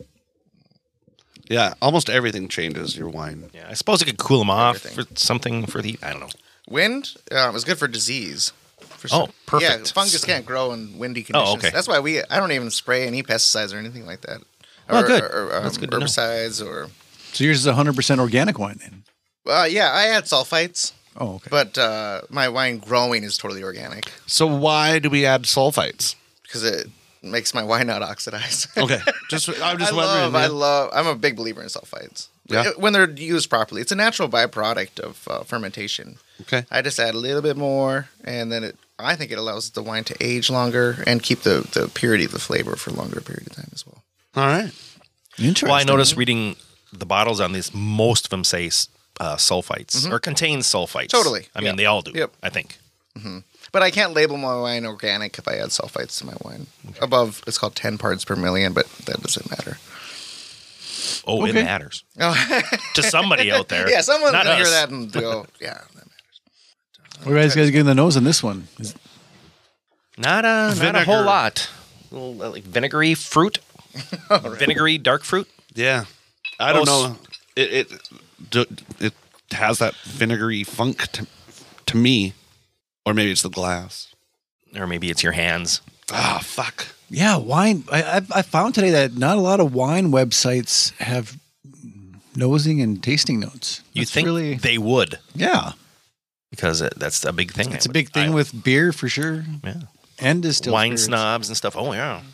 Speaker 3: Yeah, almost everything changes your wine.
Speaker 2: Yeah, I suppose it could cool them off
Speaker 4: Everything.
Speaker 2: for something for the, I don't know.
Speaker 4: Wind is good for disease. For
Speaker 2: Oh, perfect.
Speaker 4: Yeah, fungus can't grow in windy conditions.
Speaker 2: okay.
Speaker 4: That's why I don't even spray any pesticides or anything like that.
Speaker 1: Oh, good.
Speaker 2: That's good to know.
Speaker 4: herbicides or.
Speaker 1: So yours is 100% organic wine then?
Speaker 4: Yeah, I add sulfites,
Speaker 1: Oh, okay.
Speaker 4: but my wine growing is totally organic
Speaker 3: So why do we add sulfites?
Speaker 4: because it makes my wine not oxidize.
Speaker 3: Okay, I'm just wondering.
Speaker 4: I'm a big believer in sulfites.
Speaker 3: Yeah.
Speaker 4: When they're used properly, it's a natural byproduct of fermentation.
Speaker 3: Okay.
Speaker 4: I just add a little bit more, and then I think it allows the wine to age longer and keep the purity of the flavor for a longer period of time as well.
Speaker 3: All right.
Speaker 1: Interesting.
Speaker 2: Well, I noticed reading the bottles on these, most of them say sulfites or contain sulfites.
Speaker 4: Totally.
Speaker 2: I mean,
Speaker 4: Yep.
Speaker 2: they all do,
Speaker 4: Yep.
Speaker 2: I think.
Speaker 4: But I can't label my wine organic if I add sulfites to my wine. Above, it's called 10 parts per million, but that doesn't matter.
Speaker 2: Oh, it matters.
Speaker 4: Oh.
Speaker 2: To somebody out there.
Speaker 4: Yeah, someone's
Speaker 2: Not
Speaker 4: going to hear
Speaker 2: us.
Speaker 4: that and go, yeah, that matters.
Speaker 1: What are you guys getting the nose on this one?
Speaker 2: Not a
Speaker 3: Vinegar.
Speaker 2: whole lot. A little like vinegary fruit, vinegary dark fruit.
Speaker 3: Yeah, I don't
Speaker 2: Oh,
Speaker 3: know. It has that vinegary funk to me, or maybe it's the glass.
Speaker 2: Or maybe it's your hands.
Speaker 3: Ah, fuck.
Speaker 1: Yeah, wine. I found today that not a lot of wine websites have nosing and tasting notes.
Speaker 2: You
Speaker 1: That's
Speaker 2: think
Speaker 1: really,
Speaker 2: they would,
Speaker 1: yeah.
Speaker 2: because that's a big thing.
Speaker 1: It's a big thing with beer for sure.
Speaker 2: yeah.
Speaker 1: And distilled
Speaker 2: Wine
Speaker 1: spirits.
Speaker 2: snobs and stuff. Oh yeah.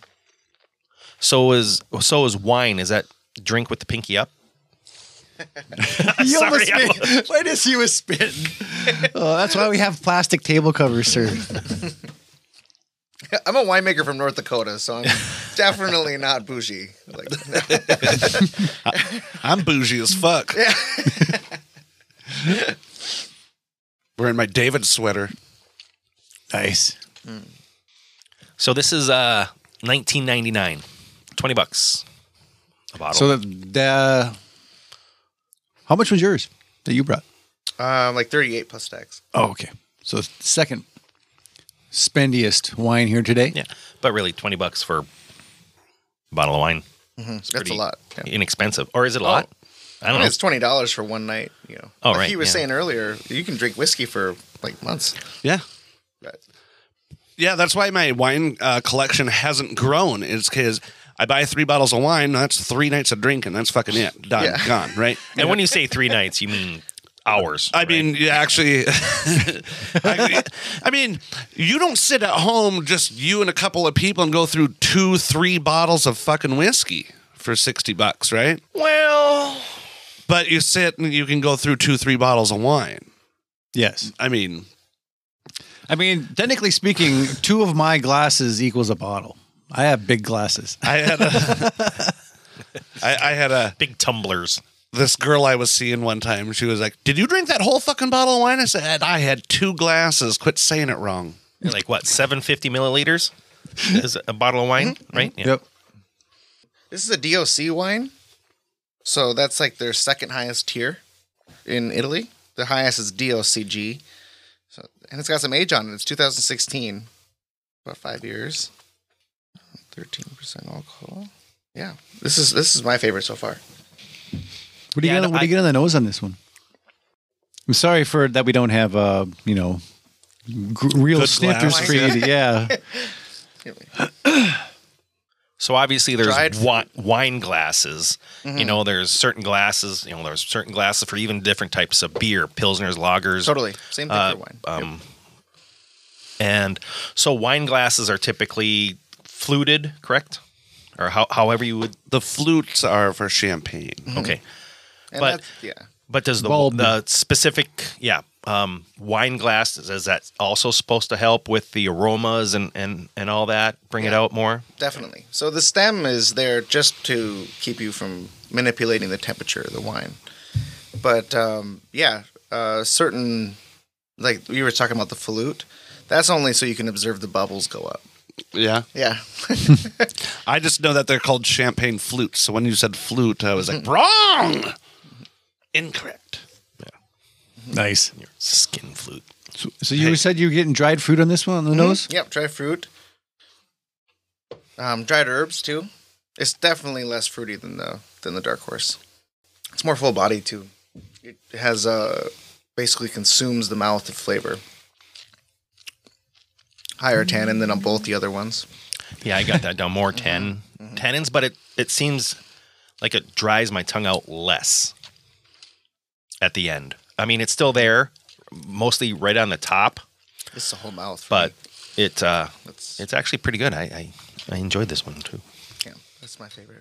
Speaker 2: So is wine. Is that drink with the pinky up?
Speaker 1: You almost
Speaker 2: Sorry,
Speaker 1: spit. Why does he was spitting? Oh, that's why we have plastic table covers, sir.
Speaker 4: I'm a winemaker from North Dakota, so I'm definitely not bougie. Like,
Speaker 3: I'm bougie as fuck. Wearing my David sweater.
Speaker 1: Nice.
Speaker 2: So this is $19.99, $20 a bottle.
Speaker 1: So the how much was yours that you brought?
Speaker 4: like 38 plus tax.
Speaker 1: Oh, okay. So second spendiest wine here today.
Speaker 2: yeah, but really $20 for a bottle of wine.
Speaker 4: That's
Speaker 2: pretty
Speaker 4: a lot. Yeah.
Speaker 2: Inexpensive, or is it a lot? I don't know.
Speaker 4: It's $20 for one night. You know.
Speaker 2: Oh,
Speaker 4: Like
Speaker 2: right,
Speaker 4: he was
Speaker 2: yeah.
Speaker 4: saying earlier, you can drink whiskey for like months.
Speaker 3: Yeah.
Speaker 4: But
Speaker 3: Yeah, that's why my wine collection hasn't grown. Is because I buy 3 bottles of wine. That's 3 nights of drinking. That's fucking it. Done.
Speaker 4: Yeah.
Speaker 3: Gone. Right.
Speaker 2: And when you say 3 nights, you mean hours.
Speaker 3: I
Speaker 2: right?
Speaker 3: mean, you actually, I mean, you don't sit at home, just you and a couple of people, and go through 2-3 bottles of fucking whiskey for $60, right?
Speaker 2: well,
Speaker 3: But you sit and you can go through 2-3 bottles of wine.
Speaker 1: Yes.
Speaker 3: I mean,
Speaker 1: Technically speaking, 2 of my glasses equals a bottle. I have big glasses.
Speaker 3: I had a
Speaker 2: big tumblers.
Speaker 3: this girl I was seeing one time. She was like, "Did you drink that whole fucking bottle of wine?" I said, "I had 2 glasses. Quit saying it wrong."
Speaker 2: Like what? 750 milliliters is a bottle of wine, right? Yeah.
Speaker 1: Yep.
Speaker 4: this is a DOC wine. So that's like their second highest tier in Italy. The highest is DOCG. So, and it's got some age on it. It's 2016. About 5 years. 13% alcohol. Yeah. This is my favorite so far.
Speaker 1: What do you
Speaker 2: Yeah,
Speaker 1: get?
Speaker 2: no,
Speaker 1: What do you get on the nose on this one? I'm sorry for that. We don't have real
Speaker 3: Good
Speaker 1: snifters
Speaker 3: glass.
Speaker 1: for you. Yeah.
Speaker 2: So obviously there's
Speaker 4: Dried fruit.
Speaker 2: wine glasses. You know, there's certain glasses. You know, there's certain glasses for even different types of beer, pilsners, lagers.
Speaker 4: Totally. Same thing for wine. Yep.
Speaker 2: And so wine glasses are typically fluted, correct? Or however you would.
Speaker 3: The flutes are for champagne.
Speaker 2: Okay.
Speaker 4: And
Speaker 2: but-
Speaker 4: that's- yeah.
Speaker 2: But does
Speaker 1: Bulb.
Speaker 2: the specific, wine glass, is that also supposed to help with the aromas and all that? Bring it
Speaker 4: Yeah.
Speaker 2: out more?
Speaker 4: Definitely. So the stem is there just to keep you from manipulating the temperature of the wine. But certain, like you were talking about the flute, that's only so you can observe the bubbles go up.
Speaker 3: Yeah.
Speaker 4: Yeah.
Speaker 3: I just know that they're called champagne flutes. So when you said flute, I was like, wrong. Incorrect.
Speaker 1: Nice.
Speaker 2: Your skin flute.
Speaker 1: So you said you were getting dried fruit on this one on the nose?
Speaker 4: Yep. Dried fruit. Dried herbs too. It's definitely less fruity than the dark horse. It's more full bodied too. It has basically consumes the mouth of flavor. Higher tannin than on both the other ones.
Speaker 2: Yeah, I got that down. More tannins, but it seems like it dries my tongue out less at the end. I mean, it's still there, mostly right on the top,
Speaker 4: It's the whole mouth. for
Speaker 2: but
Speaker 4: me.
Speaker 2: it's actually pretty good. I enjoyed this one too.
Speaker 4: Yeah, that's my favorite.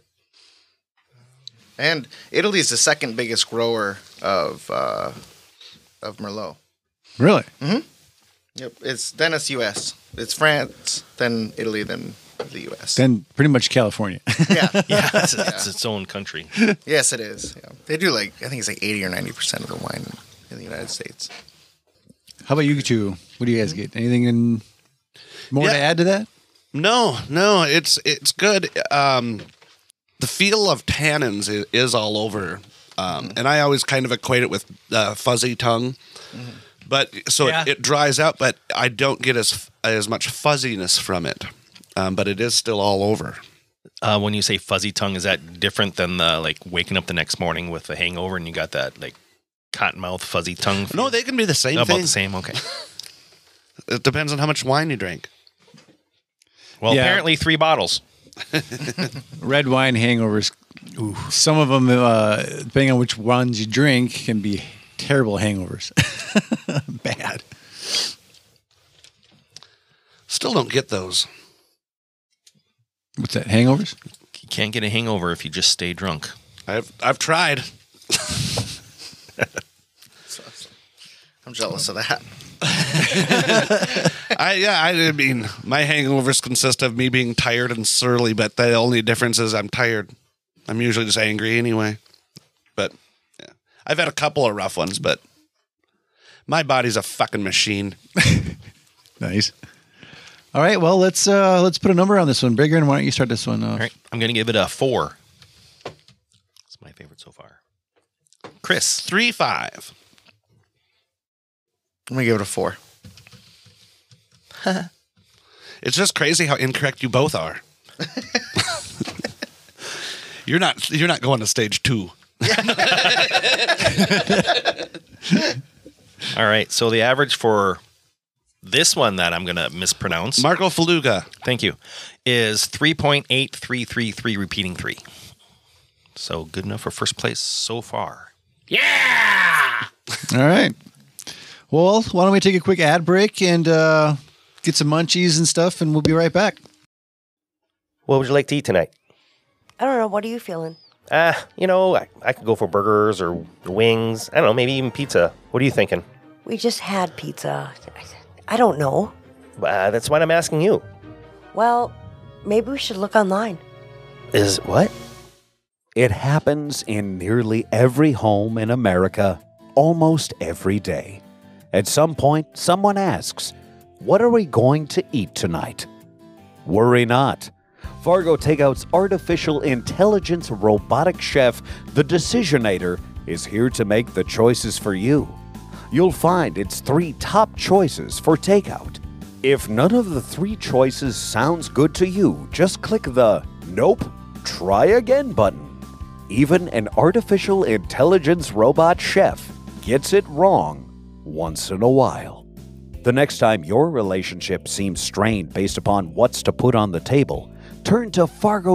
Speaker 4: And Italy is the second biggest grower of Merlot.
Speaker 1: Really?
Speaker 4: Yep, then it's U.S. It's France, then Italy, then the U.S.
Speaker 1: Then pretty much California.
Speaker 4: yeah,
Speaker 2: Yeah, it's its own country.
Speaker 4: yes, it is. Yeah. They do I think it's like 80 or 90% of the wine in the United States.
Speaker 1: How about you two? What do you guys get? Anything more
Speaker 3: Yeah.
Speaker 1: to add to that?
Speaker 3: No, it's good. The feel of tannins is all over, and I always kind of equate it with fuzzy tongue. But so
Speaker 2: Yeah.
Speaker 3: it dries out, but I don't get as much fuzziness from it. But it is still all over.
Speaker 2: When you say fuzzy tongue, is that different than the like waking up the next morning with a hangover and you got that like cotton mouth fuzzy tongue?
Speaker 3: No, they can be the same
Speaker 2: about
Speaker 3: thing.
Speaker 2: the same. Okay.
Speaker 3: It depends on how much wine you drank.
Speaker 2: Well,
Speaker 1: Yeah.
Speaker 2: apparently 3 bottles.
Speaker 1: Red wine hangovers. Some of them, depending on which ones you drink, can be terrible hangovers. Bad.
Speaker 3: Still don't get those.
Speaker 1: What's that? Hangovers?
Speaker 2: You can't get a hangover if you just stay drunk.
Speaker 3: I've tried.
Speaker 4: I'm jealous of that.
Speaker 3: I mean, my hangovers consist of me being tired and surly, but the only difference is I'm tired. I'm usually just angry anyway. But yeah, I've had a couple of rough ones, but my body's a fucking machine.
Speaker 1: Nice. All right. Well, let's put a number on this one. Brigger, why don't you start this one off?
Speaker 2: All right. I'm going to give it a 4. It's my favorite so far. Chris.
Speaker 3: 3-5.
Speaker 4: I'm gonna give it a 4.
Speaker 3: It's just crazy how incorrect you both are. You're not going to stage 2.
Speaker 2: All right. So the average for this one that I'm going to mispronounce,
Speaker 3: Marco Faluga.
Speaker 2: thank you, is 3.8333 repeating 3. So good enough for first place so far.
Speaker 1: All right. Well, why don't we take a quick ad break and get some munchies and stuff, and we'll be right back.
Speaker 6: What would you like to eat tonight?
Speaker 7: I don't know. What are you feeling?
Speaker 6: I could go for burgers or wings. I don't know, maybe even pizza. What are you thinking?
Speaker 7: We just had pizza. I don't know.
Speaker 6: That's what I'm asking you.
Speaker 7: Well, maybe we should look online.
Speaker 6: Is what?
Speaker 8: It happens in nearly every home in America almost every day. At some point, someone asks, "What are we going to eat tonight?" Worry not. Fargo Takeout's artificial intelligence robotic chef, the Decisionator, is here to make the choices for you. You'll find its 3 top choices for takeout. If none of the 3 choices sounds good to you, just click the "Nope, try again" button. Even an artificial intelligence robot chef gets it wrong once in a while. The next time your relationship seems strained based upon what's to put on the table, turn to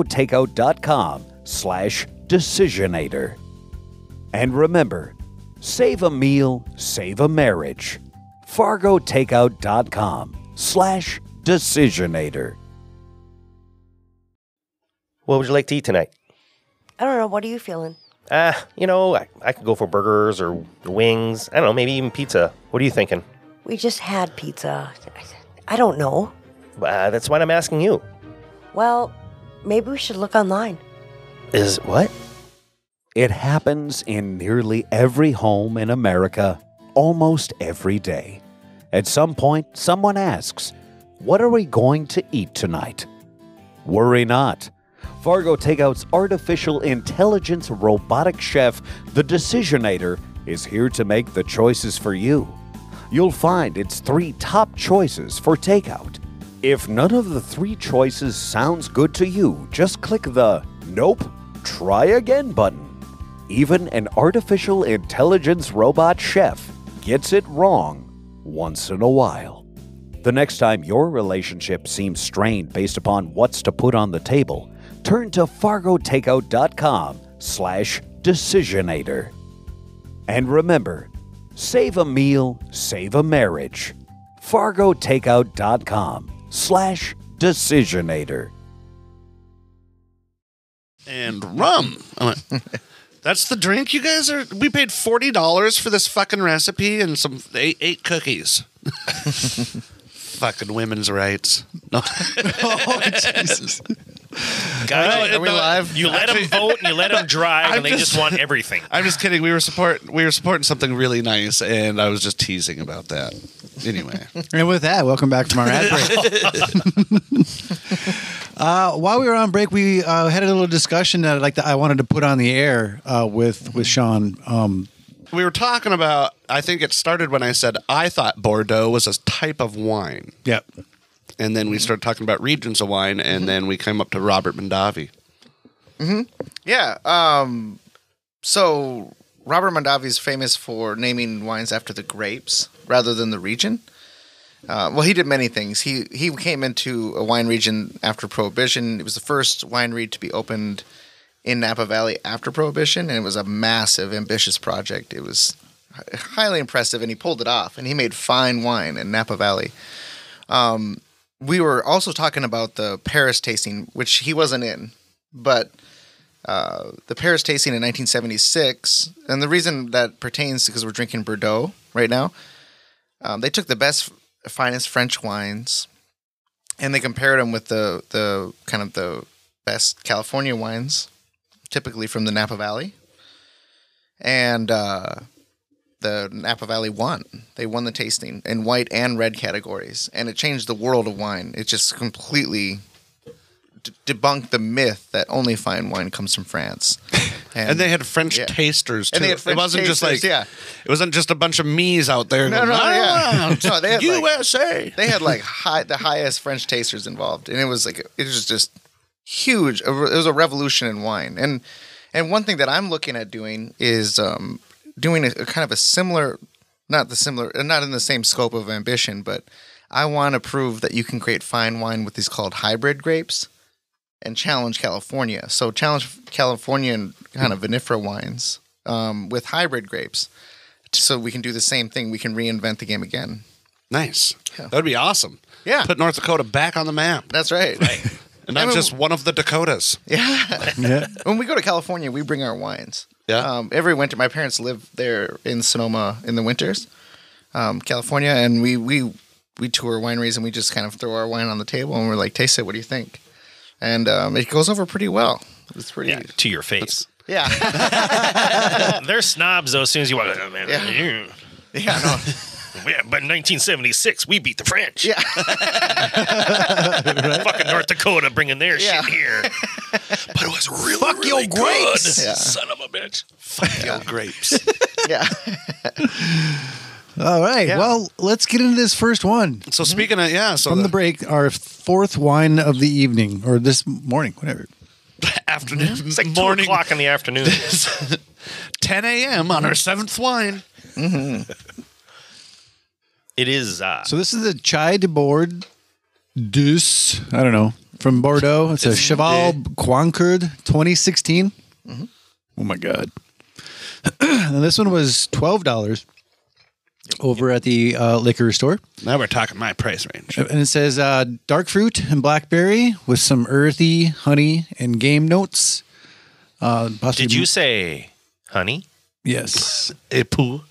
Speaker 8: fargotakeout.com/Decisionator. And remember, save a meal, save a marriage. fargotakeout.com/Decisionator.
Speaker 6: What would you like to eat tonight?
Speaker 7: I don't know. What are you feeling?
Speaker 6: I could go for burgers or wings. I don't know, maybe even pizza. What are you thinking?
Speaker 7: We just had pizza. I don't know.
Speaker 6: That's what I'm asking you.
Speaker 7: Well, maybe we should look online.
Speaker 6: Is what?
Speaker 8: It happens in nearly every home in America almost every day. At some point, someone asks, "What are we going to eat tonight?" Worry not. Fargo Takeout's artificial intelligence robotic chef, the Decisionator, is here to make the choices for you. You'll find its 3 top choices for takeout. If none of the 3 choices sounds good to you, just click the "Nope, try again" button. Even an artificial intelligence robot chef gets it wrong once in a while. The next time your relationship seems strained based upon what's to put on the table, turn to fargotakeout.com/Decisionator. And remember, save a meal, save a marriage. fargotakeout.com/Decisionator.
Speaker 3: And rum. I'm like, that's the drink you guys are. We paid $40 for this fucking recipe and some 8 cookies. Fucking women's rights. No.
Speaker 1: Oh, Jesus.
Speaker 2: Guys,
Speaker 4: Are we live?
Speaker 2: you let them vote and you let them drive, and they just want everything.
Speaker 3: I'm just kidding. We were supporting something really nice, and I was just teasing about that. Anyway,
Speaker 1: And with that, welcome back from our ad break. While we were on break, we had a little discussion that I wanted to put on the air with Sean.
Speaker 3: we were talking about, I think it started when I said I thought Bordeaux was a type of wine.
Speaker 1: Yep.
Speaker 3: And then we started talking about regions of wine, and then we came up to Robert Mondavi.
Speaker 4: Yeah. So Robert Mondavi is famous for naming wines after the grapes rather than the region. Well, he did many things. He came into a wine region after Prohibition. It was the first winery to be opened in Napa Valley after Prohibition, and it was a massive, ambitious project. It was highly impressive, and he pulled it off, and he made fine wine in Napa Valley. We were also talking about the Paris tasting, which he wasn't in, but the Paris tasting in 1976, and the reason that pertains because we're drinking Bordeaux right now, they took the best, finest French wines, and they compared them with the kind of the best California wines, typically from the Napa Valley, and the Napa Valley won. They won the tasting in white and red categories, and it changed the world of wine. It just completely debunked the myth that only fine wine comes from France.
Speaker 3: And they had French tasters too.
Speaker 4: And they had French
Speaker 3: it wasn't
Speaker 4: tasters,
Speaker 3: just like it wasn't just a bunch of me's out there.
Speaker 4: No, no, they had
Speaker 3: USA.
Speaker 4: They had like the highest French tasters involved, and it was just huge. It was a revolution in wine. And one thing that I'm looking at doing is doing a kind of a similar, not in the same scope of ambition, but I want to prove that you can create fine wine with these called hybrid grapes and challenge California. So challenge Californian kind of vinifera wines with hybrid grapes, so we can do the same thing. We can reinvent the game again.
Speaker 3: Nice.
Speaker 4: Yeah.
Speaker 3: That would be awesome.
Speaker 4: Yeah.
Speaker 3: Put North Dakota back on the map.
Speaker 4: That's right.
Speaker 3: And not just one of the Dakotas.
Speaker 4: Yeah. When we go to California, we bring our wines.
Speaker 3: Yeah.
Speaker 4: Every winter, my parents live there in Sonoma in the winters, California, and we tour wineries and we just kind of throw our wine on the table and we're like, taste it. What do you think? And it goes over pretty well. It's pretty
Speaker 2: to your face.
Speaker 4: Yeah.
Speaker 2: They're snobs though. As soon as you walk, oh, man,
Speaker 4: Yeah, no.
Speaker 2: Yeah, but in 1976, we beat the French.
Speaker 4: Yeah.
Speaker 2: Fucking North Dakota bringing their shit here. But it was really,
Speaker 1: Fuck your grapes.
Speaker 4: Yeah.
Speaker 2: Son of a bitch.
Speaker 3: Fuck your grapes.
Speaker 4: Yeah.
Speaker 1: All right.
Speaker 4: Yeah.
Speaker 1: Well, let's get into this first one.
Speaker 3: So speaking of, so
Speaker 1: From the break, our fourth wine of the evening, or this morning, whatever.
Speaker 3: afternoon,
Speaker 2: It's like
Speaker 3: morning,
Speaker 2: 2 o'clock in the afternoon.
Speaker 3: 10 a.m. on our seventh wine.
Speaker 2: It is.
Speaker 1: So this is the Chai de Bord Douce, I don't know, from Bordeaux. It's a Cheval Concord 2016. Oh my God. And this one was $12 over at the liquor store.
Speaker 3: Now we're talking my price range.
Speaker 1: And it says dark fruit and blackberry with some earthy honey and game notes. Possibly,
Speaker 2: Did you say honey?
Speaker 1: Yes.
Speaker 3: A poo.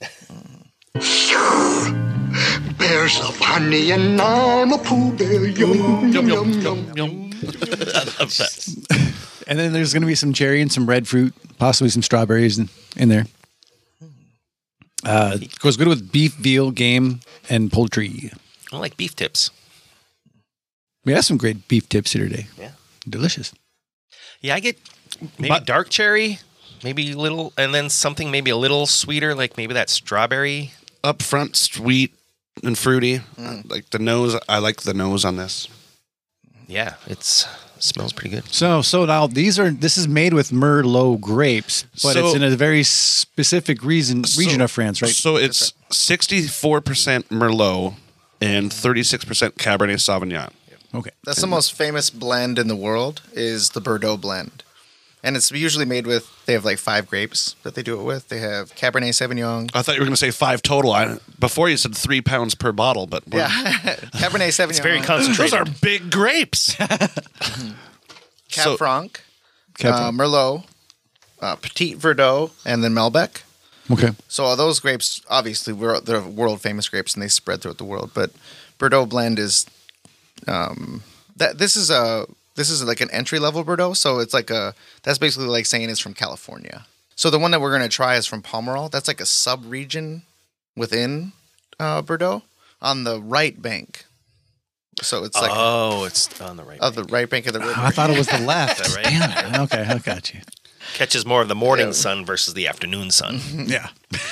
Speaker 9: Bears of honey and I'm a Pooh Bear. Yum, yum, yum, yum, yum.
Speaker 1: And then there's going to be some cherry and some red fruit, possibly some strawberries in there. It goes good with beef, veal, game, and poultry.
Speaker 2: I like beef tips.
Speaker 1: We have some great beef tips here today.
Speaker 2: Yeah.
Speaker 1: Delicious.
Speaker 2: Yeah, I get maybe dark cherry, maybe a little, and then something maybe a little sweeter, like maybe that strawberry.
Speaker 3: Up front, sweet and fruity. Like the nose. I like the nose on this.
Speaker 2: Yeah, it smells pretty good.
Speaker 1: So now this is made with Merlot grapes, but
Speaker 3: So-
Speaker 1: it's in a very specific region of France, right?
Speaker 3: So it's 64% Merlot and 36% Cabernet Sauvignon.
Speaker 1: Okay.
Speaker 4: That's the most famous blend in the world is the Bordeaux blend. And it's usually made with, they have like 5 grapes that they do it with. They have Cabernet Sauvignon.
Speaker 3: I thought you were going to say 5 total. Before you said 3 pounds per bottle, but
Speaker 4: Yeah. Cabernet Sauvignon.
Speaker 2: It's very concentrated.
Speaker 3: those are big grapes.
Speaker 4: Cab Franc,
Speaker 1: Cab Franc.
Speaker 4: Merlot, Petit Verdot, and then Malbec.
Speaker 1: Okay.
Speaker 4: So those grapes, obviously, they're world famous grapes and they spread throughout the world. But Bordeaux blend is this is like an entry level Bordeaux. So it's like that's basically like saying it's from California. So the one that we're gonna try is from Pomerol. That's like a sub region within Bordeaux on the right bank. So it's like
Speaker 2: It's on the right.
Speaker 4: the right bank of the river.
Speaker 1: I thought it was the left.
Speaker 2: Is that right?
Speaker 1: Damn it. Okay, I got you.
Speaker 2: Catches more of the morning sun versus the afternoon sun.
Speaker 1: Yeah.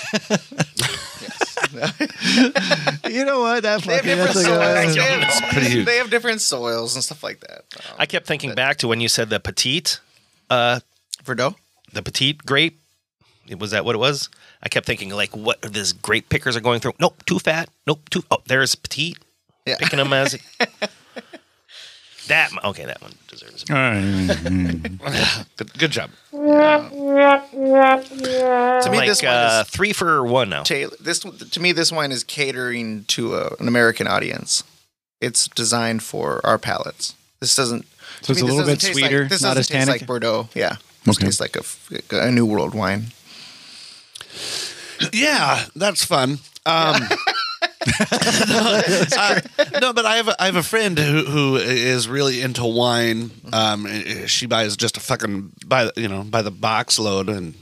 Speaker 1: You know what? That
Speaker 4: They have
Speaker 1: fucking
Speaker 4: different
Speaker 1: that's like
Speaker 4: soils.
Speaker 1: a,
Speaker 3: pretty huge.
Speaker 4: They have different soils and stuff like that.
Speaker 2: I kept thinking back to when you said the petite,
Speaker 4: Verdot?
Speaker 2: the petite grape. Was that what it was? I kept thinking like, what this grape pickers are going through? Nope, too fat. Nope, too. Oh, there's petite.
Speaker 4: Yeah.
Speaker 2: Picking them as that. Okay, that one deserves.
Speaker 1: all right.
Speaker 3: Good job.
Speaker 4: To me,
Speaker 2: Like
Speaker 4: this wine is
Speaker 2: 3 for 1 now.
Speaker 4: this wine is catering to an American audience. It's designed for our palates. This doesn't.
Speaker 1: So it's a little bit sweeter,
Speaker 4: This
Speaker 1: not
Speaker 4: doesn't
Speaker 1: as
Speaker 4: taste
Speaker 1: tannic?
Speaker 4: like Bordeaux. Yeah, it tastes like a New World wine.
Speaker 3: Yeah, that's fun. No, but I have a friend who is really into wine. She buys just a fucking by the box load, and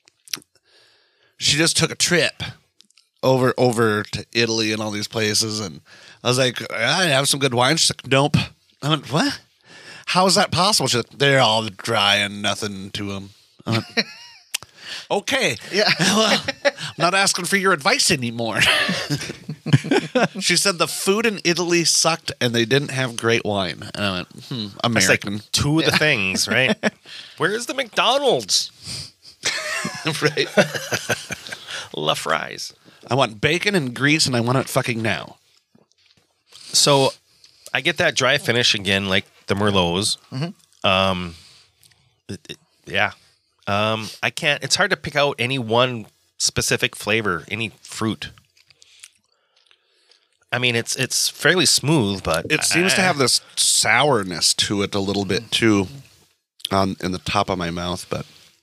Speaker 3: she just took a trip over to Italy and all these places. And I was like, I have some good wine. She's like, nope. I went, what? How is that possible? She's like, they're all dry and nothing to them. I went, okay.
Speaker 4: Yeah.
Speaker 3: Well, I'm not asking for your advice anymore. She said the food in Italy sucked and they didn't have great wine. And I went,
Speaker 2: That's like
Speaker 3: American.
Speaker 2: 2 of the things, right? Where's the McDonald's?
Speaker 3: Right.
Speaker 2: La fries.
Speaker 3: I want bacon and grease and I want it fucking now.
Speaker 2: So I get that dry finish again, like the Merlots. Yeah. I can't. It's hard to pick out any one specific flavor, any fruit. I mean, it's fairly smooth, but
Speaker 3: It seems to have this sourness to it a little bit too, in the top of my mouth. But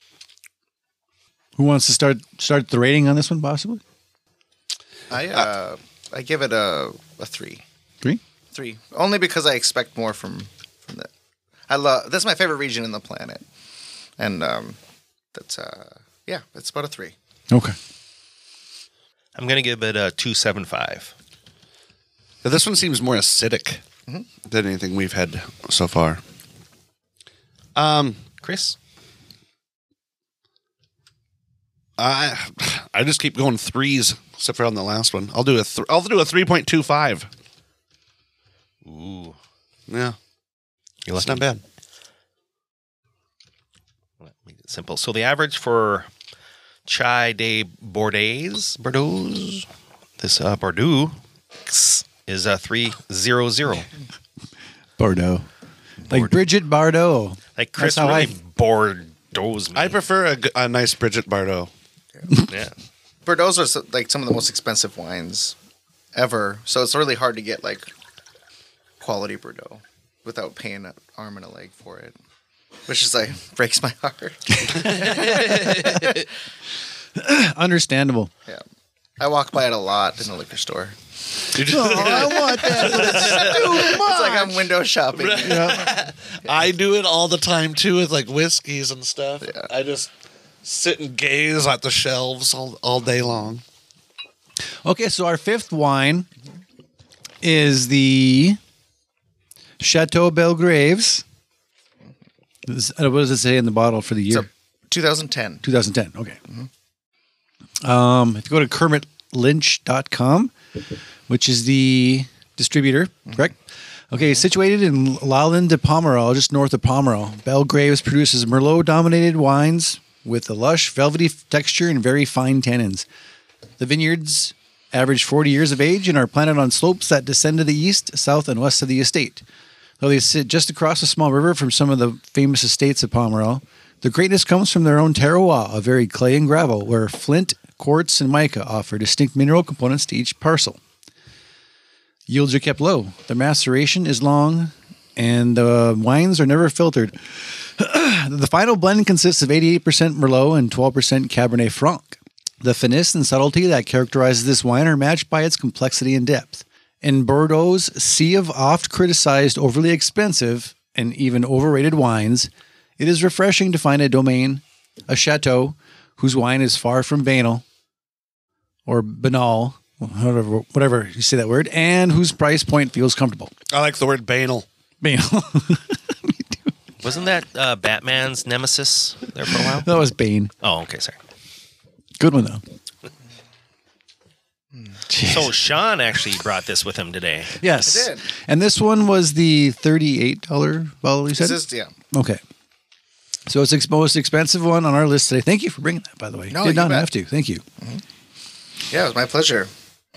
Speaker 1: Who wants to start the rating on this one, possibly?
Speaker 4: I give it a 3.
Speaker 1: 3?
Speaker 4: 3. Only because I expect more from that. That's my favorite region in the planet, and that's it's about a 3.
Speaker 1: Okay.
Speaker 2: I'm going to give it a 2.75.
Speaker 3: this one seems more acidic than anything we've had so far.
Speaker 2: Chris?
Speaker 3: I just keep going 3s, except for on the last one. I'll do a 3.25.
Speaker 2: Ooh.
Speaker 3: Yeah,
Speaker 2: You're
Speaker 3: it's
Speaker 2: lucky.
Speaker 3: not bad.
Speaker 2: Let me make it simple. So the average for Chai de Bordeaux, this Bordeaux is 3.00.
Speaker 1: Bordeaux. Like Bridget Bardot.
Speaker 2: Like Chris
Speaker 1: That's how
Speaker 2: really Bordeaux's me.
Speaker 3: I prefer a nice Bridget Bardot.
Speaker 2: Yeah.
Speaker 4: Bordeaux are like some of the most expensive wines ever, so it's really hard to get like quality Bordeaux without paying an arm and a leg for it, which is like breaks my heart.
Speaker 1: Understandable.
Speaker 4: Yeah, I walk by it a lot in the liquor store.
Speaker 1: I want that, but it's too much.
Speaker 4: It's like I'm window shopping.
Speaker 3: I do it all the time too with like whiskeys and stuff.
Speaker 4: Yeah.
Speaker 3: I just sit and gaze at the shelves all day long.
Speaker 1: Okay, so our 5th wine is the Chateau Belgraves. What does it say in the bottle for the year?
Speaker 4: So, 2010.
Speaker 1: 2010. Okay. If you go to KermitLynch.com, which is the distributor, correct? Okay, situated in Lalande de Pomerol, just north of Pomerol, Belgraves produces Merlot-dominated wines with a lush, velvety texture and very fine tannins. The vineyards average 40 years of age and are planted on slopes that descend to the east, south, and west of the estate. Though they sit just across a small river from some of the famous estates of Pomerol, the greatness comes from their own terroir of varied clay and gravel, where flint, quartz, and mica offer distinct mineral components to each parcel. Yields are kept low. The maceration is long, and the wines are never filtered. The final blend consists of 88% Merlot and 12% Cabernet Franc. The finesse and subtlety that characterizes this wine are matched by its complexity and depth. In Bordeaux's sea of oft-criticized, overly expensive, and even overrated wines, it is refreshing to find a domain, a chateau, whose wine is far from banal, or banal, whatever you say that word, and whose price point feels comfortable.
Speaker 3: I like the word banal.
Speaker 1: Banal.
Speaker 2: Wasn't that Batman's nemesis there for a while?
Speaker 1: That was Bane.
Speaker 2: Oh, okay, sorry.
Speaker 1: Good one though.
Speaker 2: So Sean actually brought this with him today.
Speaker 1: Yes.
Speaker 4: I did.
Speaker 1: And this one was the $38 bottle you said?
Speaker 4: This is, yeah.
Speaker 1: Okay. So it's the most expensive one on our list today. Thank you for bringing that, by the way.
Speaker 4: No,
Speaker 1: Did
Speaker 4: you
Speaker 1: not
Speaker 4: bet.
Speaker 1: have to. Thank you.
Speaker 4: Yeah, it was my pleasure.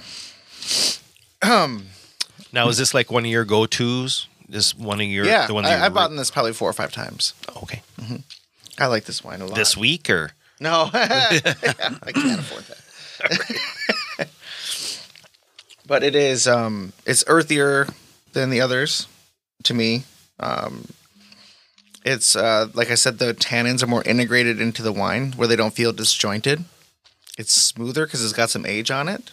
Speaker 2: Now, is this like one of your go-tos? This one of your
Speaker 4: Yeah,
Speaker 2: the one that
Speaker 4: I've bought this probably 4 or 5 times.
Speaker 2: Okay.
Speaker 4: I like this wine a lot.
Speaker 2: This week or
Speaker 4: No, I can't afford that. But it is, it's earthier than the others to me. It's, like I said, the tannins are more integrated into the wine where they don't feel disjointed. It's smoother because it's got some age on it.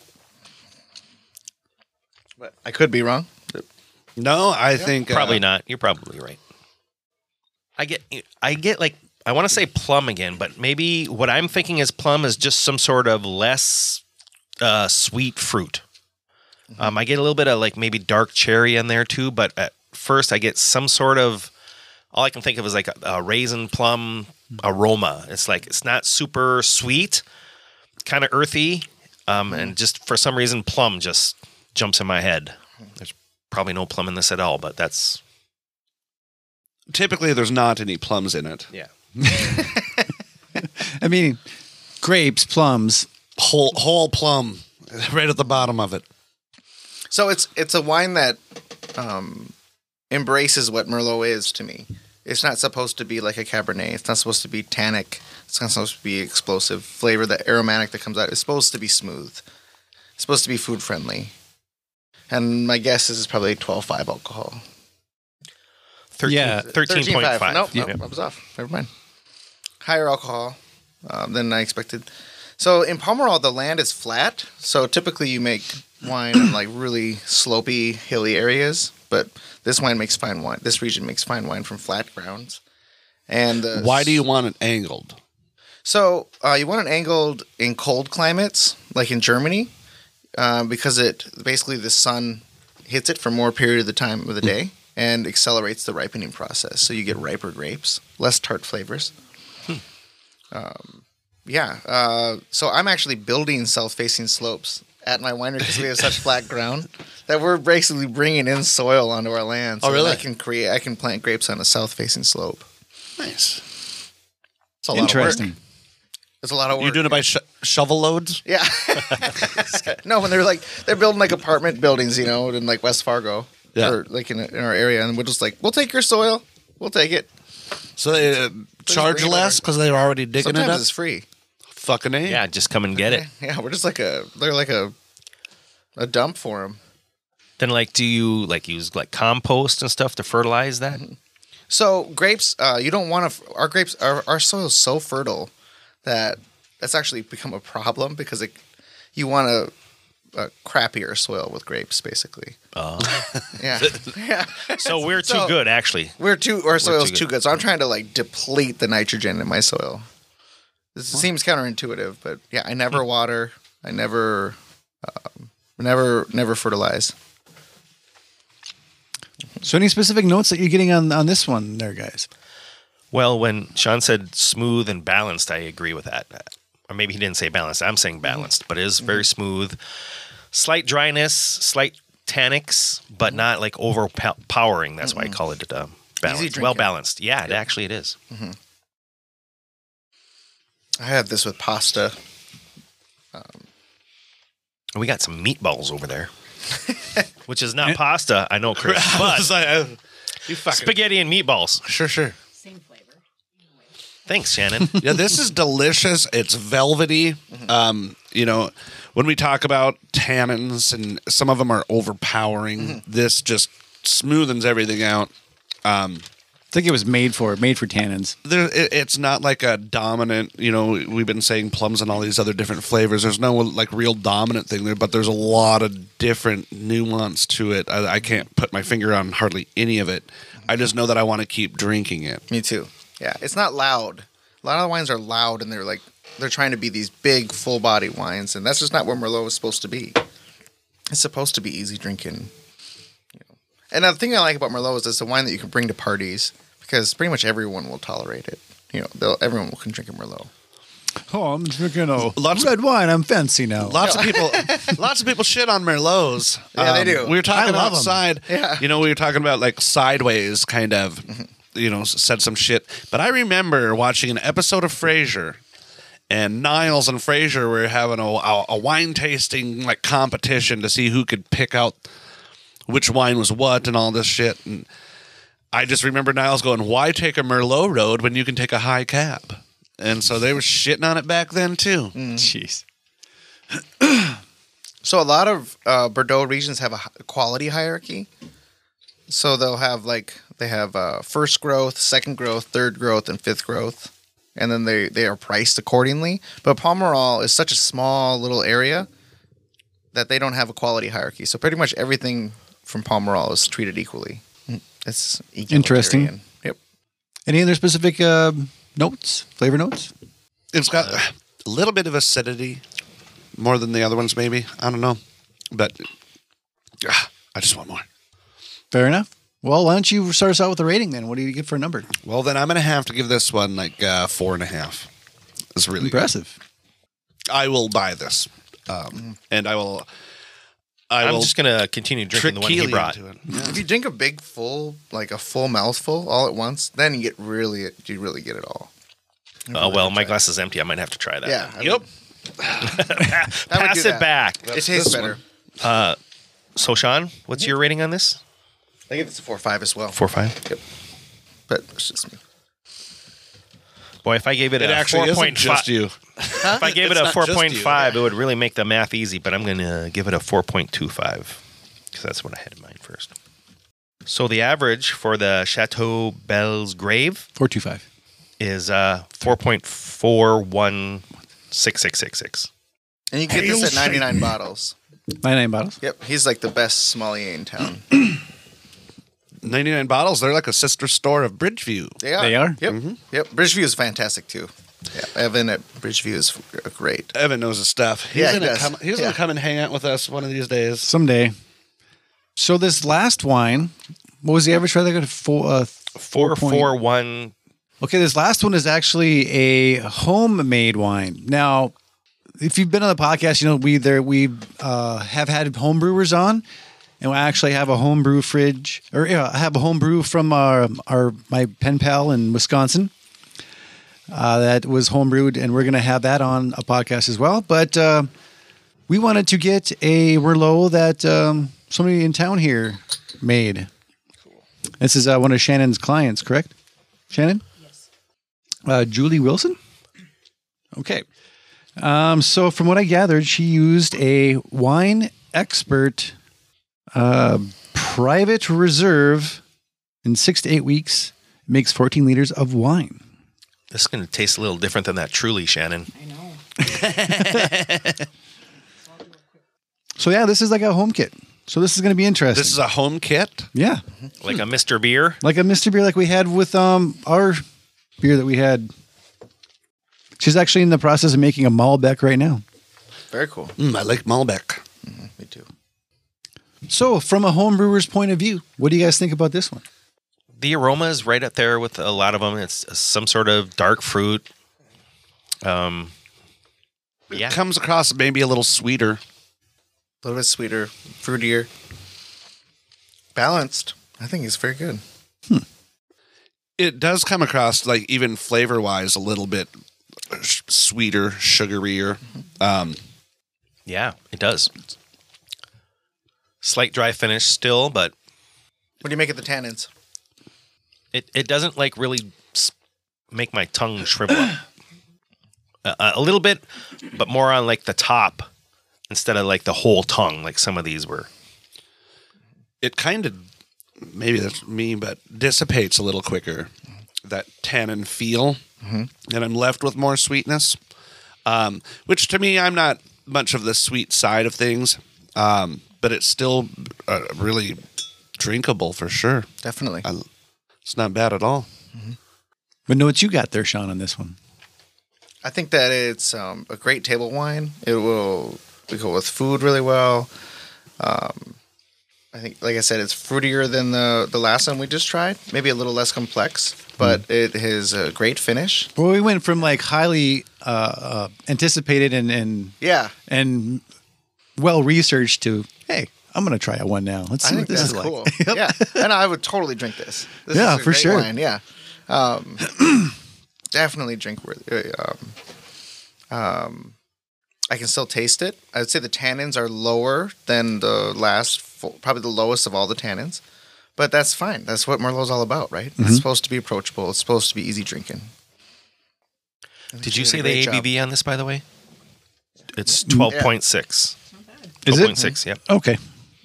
Speaker 4: But I could be wrong.
Speaker 3: No, I think
Speaker 2: probably not. You're probably right. I get like I want to say plum again, but maybe what I'm thinking is plum is just some sort of less sweet fruit. I get a little bit of like maybe dark cherry in there too, but at first I get some sort of all I can think of is like a raisin plum aroma. It's like it's not super sweet, kind of earthy, and just for some reason plum just jumps in my head. There's probably no plum in this at all, but that's
Speaker 3: typically there's not any plums in it.
Speaker 2: yeah.
Speaker 1: I mean, grapes, plums.
Speaker 3: Whole plum right at the bottom of it.
Speaker 4: So it's a wine that embraces what Merlot is to me. It's not supposed to be like a Cabernet. It's not supposed to be tannic. It's not supposed to be explosive flavor. The aromatic that comes out is supposed to be smooth. It's supposed to be food friendly. And my guess is it's probably 12.5 alcohol.
Speaker 2: 13.5.
Speaker 4: Nope, I was off. Never mind. Higher alcohol than I expected. So in Pomerol, the land is flat. So typically you make wine in like really slopey, hilly areas. But this wine makes fine wine. This region makes fine wine from flat grounds. And
Speaker 3: why do you want it angled?
Speaker 4: So you want it angled in cold climates, like in Germany, because it basically the sun hits it for more period of the time of the day and accelerates the ripening process. So you get riper grapes, less tart flavors. So I'm actually building south-facing slopes at my winery because we have such flat ground that we're basically bringing in soil onto our land. So
Speaker 3: really?
Speaker 4: I can plant grapes on a south-facing slope.
Speaker 3: Nice.
Speaker 4: It's a lot
Speaker 1: Interesting.
Speaker 4: of work. It's a lot of work.
Speaker 3: You're doing it by shovel loads?
Speaker 4: Yeah. No, when they're building like apartment buildings, in like West Fargo, or like in our area, and we're just like, we'll take your soil, we'll take it.
Speaker 3: So they charge
Speaker 4: bring it
Speaker 3: less because they're already digging
Speaker 4: Sometimes
Speaker 3: it up?
Speaker 4: it's free.
Speaker 3: Fucking A.
Speaker 2: Yeah, just come and get it.
Speaker 4: Yeah, we're just they're like a dump for them.
Speaker 2: Then do you use like compost and stuff to fertilize that?
Speaker 4: So grapes, you don't want to. Our grapes, our soil is so fertile that that's actually become a problem because you want a crappier soil with grapes, basically.
Speaker 2: Oh.
Speaker 4: Yeah. Yeah.
Speaker 2: So we're too good, actually.
Speaker 4: Our soil's
Speaker 2: too
Speaker 4: too good. So I'm trying to deplete the nitrogen in my soil. This seems counterintuitive, but yeah, I never water. I never fertilize.
Speaker 1: So any specific notes that you're getting on this one there, guys?
Speaker 2: Well, when Sean said smooth and balanced, I agree with that. Or maybe he didn't say balanced. I'm saying balanced, but it is very smooth. Slight dryness, slight tannics, but not overpowering. That's why I call it balanced. Well balanced. Yeah, it is.
Speaker 4: Mm-hmm. I have this with pasta.
Speaker 2: We got some meatballs over there, which is not pasta. I know, Chris, but spaghetti and meatballs.
Speaker 3: Sure.
Speaker 5: Same flavor.
Speaker 2: Thanks, Shannon.
Speaker 3: Yeah, this is delicious. It's velvety. When we talk about tannins and some of them are overpowering, this just smoothens everything out.
Speaker 1: I think it was made for tannins.
Speaker 3: It's not like a dominant, we've been saying plums and all these other different flavors. There's no real dominant thing there, but there's a lot of different nuance to it. I can't put my finger on hardly any of it. I just know that I want to keep drinking it.
Speaker 4: Me too. Yeah, it's not loud. A lot of the wines are loud, and they're trying to be these big, full body wines, and that's just not what Merlot is supposed to be. It's supposed to be easy drinking. And the thing I like about Merlot is it's a wine that you can bring to parties because pretty much everyone will tolerate it. Everyone can drink a Merlot.
Speaker 1: Oh, I'm drinking
Speaker 3: Lots of-
Speaker 1: red wine. I'm fancy now.
Speaker 3: Lots of people shit on Merlots.
Speaker 4: Yeah, they do.
Speaker 3: We were talking
Speaker 1: I love 'em.
Speaker 3: outside.
Speaker 4: Yeah.
Speaker 3: We were talking about like Sideways kind of, said some shit. But I remember watching an episode of Frasier, and Niles and Frasier were having a wine tasting like competition to see who could pick out which wine was what and all this shit. And I just remember Niles going, "Why take a Merlot road when you can take a high cap?" And so they were shitting on it back then too.
Speaker 1: Jeez.
Speaker 4: So a lot of Bordeaux regions have a quality hierarchy. So they'll have first growth, second growth, third growth, and fifth growth, and then they are priced accordingly. But Pomerol is such a small little area that they don't have a quality hierarchy. So pretty much everything from Pomerol is treated equally. It's
Speaker 1: Interesting.
Speaker 4: egalitarian. Yep.
Speaker 1: Any other specific flavor notes?
Speaker 3: It's got a little bit of acidity, more than the other ones, maybe. I don't know, but I just want more.
Speaker 1: Fair enough. Well, why don't you start us out with a rating then? What do you give for a number?
Speaker 3: Well, then I'm going to have to give this one like 4.5. It's really
Speaker 1: Impressive.
Speaker 3: good. I will buy this, and I will.
Speaker 2: I'm just going to continue drinking the one he
Speaker 3: Keely
Speaker 2: brought.
Speaker 3: into it.
Speaker 4: If you drink a big full mouthful all at once, then you really get it all.
Speaker 2: Oh, well, my glass is empty. I might have to try that.
Speaker 4: Yeah.
Speaker 3: Yep.
Speaker 2: Pass
Speaker 4: do
Speaker 2: it
Speaker 4: that.
Speaker 2: back.
Speaker 4: It tastes
Speaker 3: this
Speaker 4: better.
Speaker 2: So, Sean, what's your rating on this?
Speaker 4: I give it a 4.5 as well.
Speaker 2: 4.5?
Speaker 4: Yep. But it's just me.
Speaker 2: Boy, if I gave it,
Speaker 3: It
Speaker 2: a
Speaker 3: actually
Speaker 2: 4.5,
Speaker 3: isn't just you.
Speaker 2: if I gave it a
Speaker 3: It's not just you.
Speaker 2: 4.5, it would really make the math easy. But I'm going to give it a 4.25 because that's what I had in mind first. So the average for the Chateau Belle's Grave
Speaker 1: 425.
Speaker 2: is 4.416666.
Speaker 4: And you get this at 99 bottles.
Speaker 1: 99 bottles.
Speaker 4: Yep. He's like the best sommelier in town.
Speaker 3: 99 bottles. They're like a sister store of Bridgeview.
Speaker 4: They are.
Speaker 1: They are?
Speaker 4: Yep. Yep. Bridgeview is fantastic too. Yeah. Evan at Bridgeview is great.
Speaker 3: Evan knows his stuff. He's
Speaker 4: Yeah, he
Speaker 3: gonna
Speaker 4: does.
Speaker 3: come. He's gonna come and hang out with us one of these days.
Speaker 1: Someday. So this last wine, what was the average for that?
Speaker 2: 4.41.
Speaker 1: Okay, this last one is actually a homemade wine. Now, if you've been on the podcast, you know we have had home brewers on, and we actually have a homebrew fridge, or I have a homebrew from my pen pal in Wisconsin that was homebrewed, and we're going to have that on a podcast as well. But we wanted to get a Merlot that somebody in town here made. This is one of Shannon's clients, correct? Shannon? Yes. Julie Wilson? Okay. So from what I gathered, she used a wine expert private reserve in 6 to 8 weeks, makes 14 liters of wine.
Speaker 2: This is going to taste a little different than that Truly, Shannon.
Speaker 5: I know.
Speaker 1: So yeah, this is like a home kit. So this is going to be interesting.
Speaker 3: This is a home kit.
Speaker 1: yeah,
Speaker 2: Like a Mr. Beer.
Speaker 1: like a Mr. Beer like we had with our beer that we had. She's actually in the process of making a Malbec right now.
Speaker 4: Very cool.
Speaker 3: I like Malbec.
Speaker 4: Me too.
Speaker 1: So from a home brewer's point of view, what do you guys think about this one?
Speaker 2: The aroma is right up there with a lot of them. It's some sort of dark fruit. Yeah.
Speaker 3: It comes across maybe a little sweeter.
Speaker 4: A little bit sweeter, fruitier, balanced. I think it's very good.
Speaker 3: It does come across like even flavor wise a little bit sweeter, sugarier.
Speaker 2: Yeah, it does. Slight dry finish still, but
Speaker 4: What do you make of the tannins?
Speaker 2: it doesn't like really make my tongue shrivel up. A little bit, but more on like the top instead of like the whole tongue, like some of these were.
Speaker 3: It kind of, maybe that's me, but dissipates a little quicker. That tannin feel, and I'm left with more sweetness. Which to me, I'm not much of the sweet side of things, but it's still really drinkable for sure.
Speaker 4: Definitely.
Speaker 3: It's not bad at all.
Speaker 1: But know what you got there, Sean, on this one.
Speaker 4: I think that it's a great table wine. It will go with food really well. I think, like I said, it's fruitier than the last one we just tried. Maybe a little less complex, but it has a great finish.
Speaker 1: Well, we went from like highly anticipated and
Speaker 4: Yeah,
Speaker 1: and well researched to, hey, I'm gonna try one now. Let's see
Speaker 4: I
Speaker 1: what
Speaker 4: think
Speaker 1: this
Speaker 4: that's
Speaker 1: is
Speaker 4: cool.
Speaker 1: like.
Speaker 4: Yeah, and I would totally drink this. This
Speaker 1: Yeah,
Speaker 4: is a
Speaker 1: for
Speaker 4: great
Speaker 1: sure.
Speaker 4: wine. Yeah, definitely drink worthy. I can still taste it. I would say the tannins are lower than the last, probably the lowest of all the tannins, but that's fine. That's what Merlot's all about, right? It's supposed to be approachable. It's supposed to be easy drinking.
Speaker 2: Did you
Speaker 4: She
Speaker 2: say
Speaker 4: did a
Speaker 2: the
Speaker 4: great
Speaker 2: ABV on this, by the way? It's 12.6.
Speaker 1: Is it?
Speaker 2: 12.6, yep.
Speaker 1: Okay.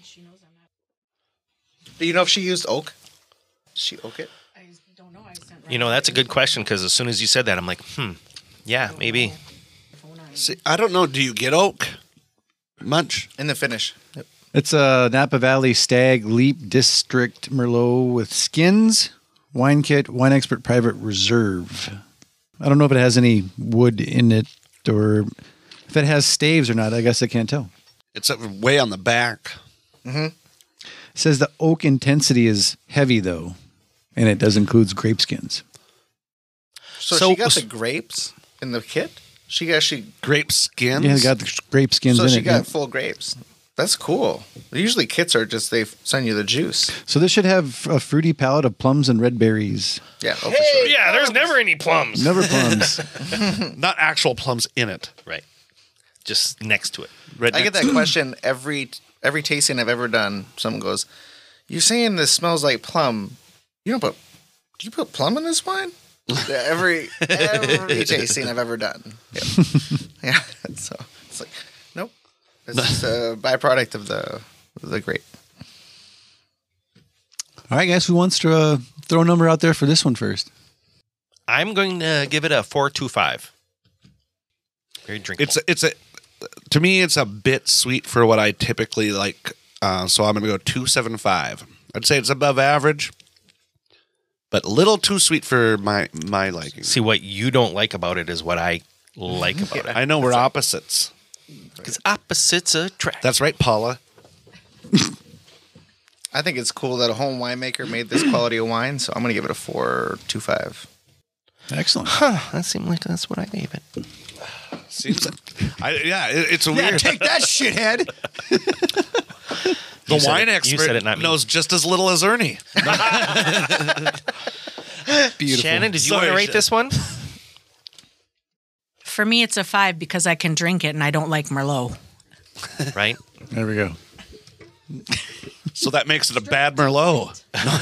Speaker 4: Do you know if she used oak? Did she oak it?
Speaker 2: You know, that's a good question because as soon as you said that, I'm like, yeah, maybe.
Speaker 3: See, I don't know. Do you get oak much?
Speaker 4: In the finish. Yep.
Speaker 1: It's a Napa Valley Stag Leap District Merlot with skins, wine kit, wine expert private reserve. I don't know if it has any wood in it or if it has staves or not. I guess I can't tell.
Speaker 3: It's way on the back.
Speaker 1: It says the oak intensity is heavy though, and it does include grape skins.
Speaker 4: So she got the grapes in the kit? She actually...
Speaker 3: Grape skins?
Speaker 1: Yeah, it got the grape skins
Speaker 4: So
Speaker 1: in
Speaker 4: she
Speaker 1: it.
Speaker 4: got
Speaker 1: yeah.
Speaker 4: full grapes. That's cool. Usually kits are just, they send you the juice.
Speaker 1: So this should have a fruity palate of plums and red berries.
Speaker 4: Yeah, oh, for sure.
Speaker 2: Yeah, there's never any plums.
Speaker 1: Never plums.
Speaker 3: Not actual plums in it.
Speaker 2: Right. Just next to it.
Speaker 3: Right
Speaker 4: I get that question every tasting I've ever done. Someone goes, "You're saying this smells like plum. Do you put plum in this wine?" Yeah, every tasting I've ever done. Yeah. Yeah. So it's like, nope. It's just a byproduct of the grape.
Speaker 1: All right, guys, who wants to throw a number out there for this one first?
Speaker 2: I'm going to give it a 4.25. Very drinkable.
Speaker 3: To me, it's a bit sweet for what I typically like. So I'm going to go 2.75. I'd say it's above average, but a little too sweet for my liking.
Speaker 2: See, what you don't like about it is what I like about it.
Speaker 3: I know we're opposites.
Speaker 2: Because opposites attract.
Speaker 3: That's right, Paula.
Speaker 4: I think it's cool that a home winemaker made this quality of wine, so I'm going to give it a 4.25.
Speaker 1: Excellent.
Speaker 2: That seemed like that's what I gave it.
Speaker 3: Seems it's a weird.
Speaker 1: Take that, shithead.
Speaker 3: The
Speaker 2: said
Speaker 3: wine
Speaker 2: it.
Speaker 3: expert
Speaker 2: You said it, not me.
Speaker 3: knows just as little as Ernie.
Speaker 1: Beautiful.
Speaker 2: Shannon, did you
Speaker 3: Sorry,
Speaker 2: want to rate
Speaker 3: Shannon.
Speaker 2: this one?
Speaker 10: For me, it's a 5 because I can drink it and I don't like Merlot.
Speaker 2: Right?
Speaker 1: There we go.
Speaker 3: So that makes it a bad Merlot.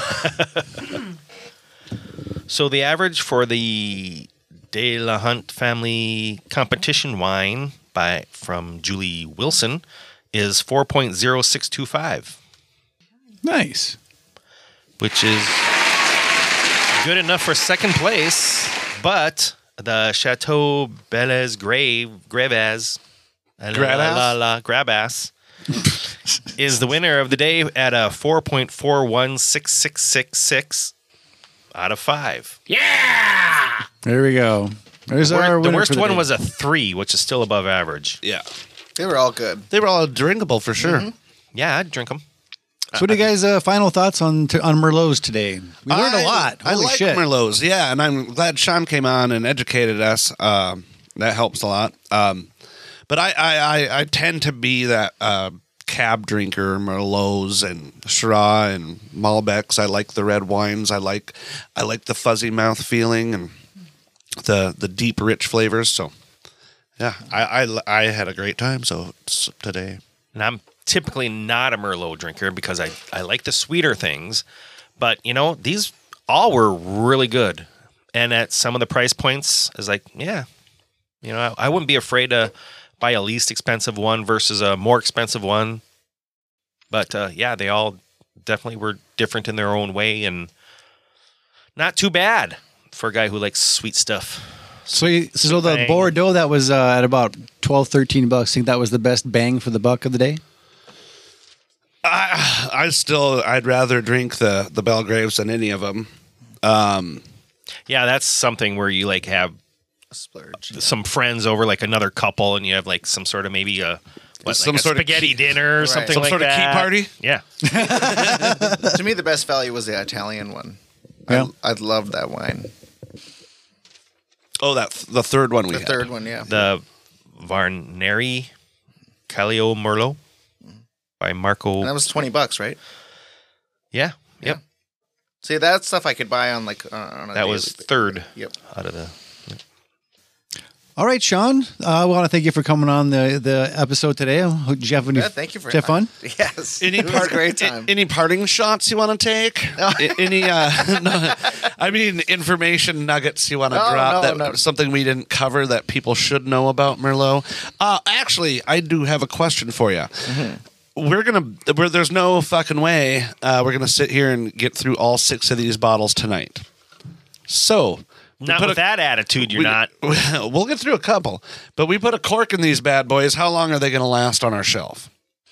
Speaker 2: So the average for the De La Hunt family competition wine from Julie Wilson is 4.0625,
Speaker 1: Nice.
Speaker 2: which is good enough for second place, but the Chateau Belles Grabas is the winner of the day at a 4.416666 out of 5.
Speaker 1: There we go. There's our
Speaker 2: The
Speaker 1: winner
Speaker 2: worst
Speaker 1: for the
Speaker 2: one
Speaker 1: day.
Speaker 2: was a 3, which is still above average.
Speaker 3: Yeah.
Speaker 4: They were all good.
Speaker 3: They were all drinkable for sure.
Speaker 2: Yeah, I'd drink them.
Speaker 1: So what are you guys' final thoughts on Merlots today? We learned a lot.
Speaker 3: I
Speaker 1: Holy
Speaker 3: like
Speaker 1: shit.
Speaker 3: Merlots, yeah, and I'm glad Sean came on and educated us. That helps a lot. But I tend to be that cab drinker, Merlots and Syrah and Malbecs. I like the red wines. I like the fuzzy mouth feeling and the deep, rich flavors. So, yeah, I had a great time. So today,
Speaker 2: And I'm typically not a Merlot drinker because I like the sweeter things. But, these all were really good. And at some of the price points, I was like, yeah, I wouldn't be afraid to buy a least expensive one versus a more expensive one. But, they all definitely were different in their own way and not too bad for a guy who likes sweet stuff.
Speaker 1: So the
Speaker 2: bang.
Speaker 1: Bordeaux that was at about $12-13, think that was the best bang for the buck of the day?
Speaker 3: I'd rather drink the Belgraves than any of them.
Speaker 2: Yeah, that's something where you have
Speaker 4: A splurge.
Speaker 2: some friends over, like another couple, and you have like some sort of maybe a
Speaker 3: Some
Speaker 2: like a
Speaker 3: sort of
Speaker 2: spaghetti dinner or
Speaker 4: Right.
Speaker 2: something
Speaker 3: Some
Speaker 2: like
Speaker 3: sort of key
Speaker 2: that.
Speaker 3: party?
Speaker 2: Yeah.
Speaker 4: To me, the best value was the Italian one.
Speaker 1: Yeah.
Speaker 4: I loved that wine.
Speaker 3: Oh, the third one we
Speaker 4: The
Speaker 3: had.
Speaker 4: third one, yeah.
Speaker 2: The Varneri Calio Merlot by Marco.
Speaker 4: And that was $20, right?
Speaker 2: Yeah. Yep.
Speaker 4: See, that stuff I could buy on like on a
Speaker 2: That was
Speaker 4: daily basis.
Speaker 2: third
Speaker 4: Yep.
Speaker 2: out of the.
Speaker 1: All right, Sean. I want to thank you for coming on the episode today. Did you have any?
Speaker 4: Yeah, thank you for
Speaker 1: did you have fun?
Speaker 4: Yes.
Speaker 3: Any
Speaker 4: It was a great time.
Speaker 3: Any parting shots you want to take? Any? No, I mean, information nuggets you want to drop?
Speaker 4: No.
Speaker 3: Something we didn't cover that people should know about Merlot. Actually, I do have a question for you.
Speaker 4: Mm-hmm.
Speaker 3: There's no fucking way we're gonna sit here and get through all 6 of these bottles tonight. So.
Speaker 2: Not with that attitude, you're not.
Speaker 3: We'll get through a couple, but we put a cork in these bad boys. How long are they going to last on our shelf?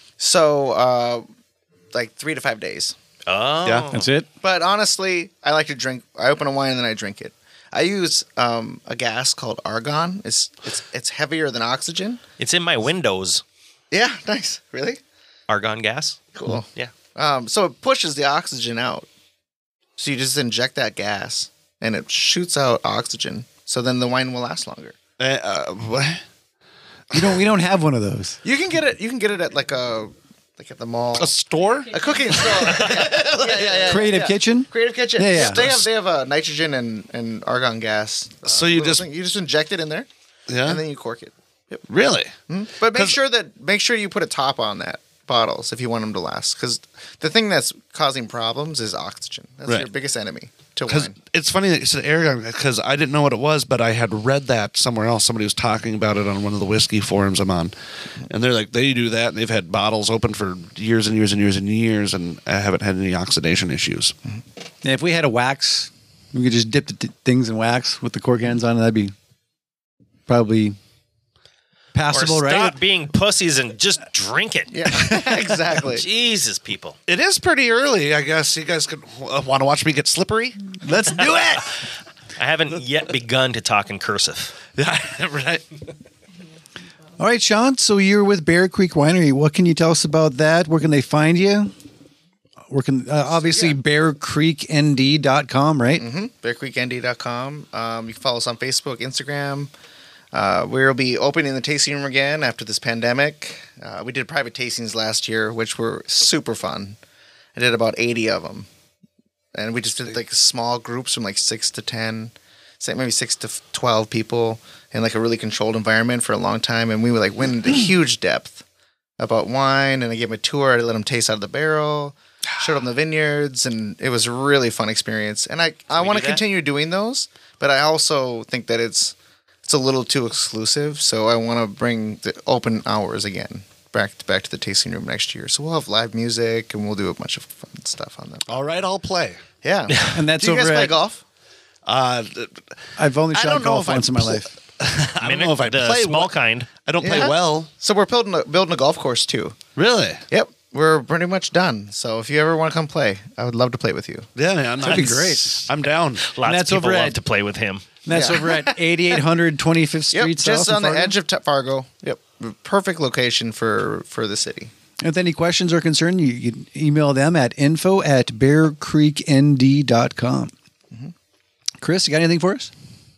Speaker 4: So, like 3 to 5 days.
Speaker 2: Oh.
Speaker 3: Yeah.
Speaker 1: That's it.
Speaker 4: But honestly, I like to drink. I open a wine and then I drink it. I use a gas called argon. It's heavier than oxygen.
Speaker 2: It's in my windows.
Speaker 4: Yeah, nice. Really
Speaker 2: Argon gas.
Speaker 4: cool.
Speaker 2: Yeah.
Speaker 4: So it pushes the oxygen out. So you just inject that gas and it shoots out oxygen. So then the wine will last longer.
Speaker 3: What?
Speaker 1: We don't have one of those.
Speaker 4: You can get it. You can get it at like at the mall.
Speaker 3: A store?
Speaker 4: A cooking store. Yeah.
Speaker 1: Creative Kitchen.
Speaker 4: Creative Kitchen.
Speaker 1: Yeah.
Speaker 4: They have nitrogen and argon gas.
Speaker 3: So you
Speaker 4: little
Speaker 3: just-
Speaker 4: thing. You just inject it in there,
Speaker 3: Yeah.
Speaker 4: and then you cork it.
Speaker 3: Really?
Speaker 4: But make sure you put a top on that bottles if you want them to last, because the thing that's causing problems is oxygen. That's
Speaker 3: Right.
Speaker 4: your biggest enemy to
Speaker 3: Because
Speaker 4: wine.
Speaker 3: it's funny that you said argon, because I didn't know what it was, but I had read that somewhere else. Somebody was talking about it on one of the whiskey forums I'm on, and they're like, they do that, and they've had bottles open for years and years and years and years, and I haven't had any oxidation issues.
Speaker 1: And if we had a wax, we could just dip the things in wax with the cork ends on it. That'd be probably passable,
Speaker 2: Or
Speaker 1: right?
Speaker 2: stop being pussies and just drink it.
Speaker 4: Yeah, exactly.
Speaker 2: Jesus, people.
Speaker 3: It is pretty early, I guess. You guys could want to watch me get slippery.
Speaker 1: Let's do it.
Speaker 2: I haven't yet begun to talk in cursive.
Speaker 3: Yeah, right.
Speaker 1: All right, Sean. So you're with Bear Creek Winery. What can you tell us about that? Where can they find you? Where can obviously bearcreeknd.com, right?
Speaker 4: BearCreekND.com. You can follow us on Facebook, Instagram. We'll be opening the tasting room again after this pandemic. We did private tastings last year, which were super fun. I did about 80 of them. And we just did like small groups from like 6 to 10, say maybe 6 to 12 people in like a really controlled environment for a long time. And we would like went into huge depth about wine. And I gave them a tour. I let them taste out of the barrel, showed them the vineyards. And it was a really fun experience. And I want to
Speaker 2: do that?
Speaker 4: continue doing those. But I also think that it's a little too exclusive. So I want to bring the open hours again. Back to the tasting room next year. So we'll have live music and we'll do a bunch of fun stuff on them.
Speaker 3: All right, I'll play.
Speaker 4: Yeah.
Speaker 1: And that's
Speaker 4: Do you guys
Speaker 1: over
Speaker 4: play
Speaker 1: at-
Speaker 4: golf?
Speaker 1: I've only
Speaker 3: I
Speaker 1: shot
Speaker 3: don't know
Speaker 1: golf
Speaker 3: if I
Speaker 1: once in my
Speaker 3: pl-
Speaker 1: life.
Speaker 3: I don't know if I
Speaker 2: the
Speaker 3: play
Speaker 2: small
Speaker 3: well.
Speaker 2: kind.
Speaker 3: I don't play
Speaker 4: Yeah.
Speaker 3: well.
Speaker 4: So we're building a golf course too.
Speaker 3: Really?
Speaker 4: Yep. We're pretty much done. So if you ever want to come play, I would love to play with you.
Speaker 3: Yeah, man.
Speaker 1: That'd be great.
Speaker 3: I'm down.
Speaker 2: Lots
Speaker 1: that's
Speaker 2: of people
Speaker 1: over
Speaker 2: love
Speaker 1: at-
Speaker 2: to play with him.
Speaker 1: And that's over at 8800 25th Street
Speaker 4: Yep.
Speaker 1: South
Speaker 4: Just
Speaker 1: in
Speaker 4: on the
Speaker 1: Fargo.
Speaker 4: edge of Fargo. Yep. Perfect location for the city.
Speaker 1: And with any questions or concern, you can email them at info@bearcreeknd.com. Chris, you got anything for us?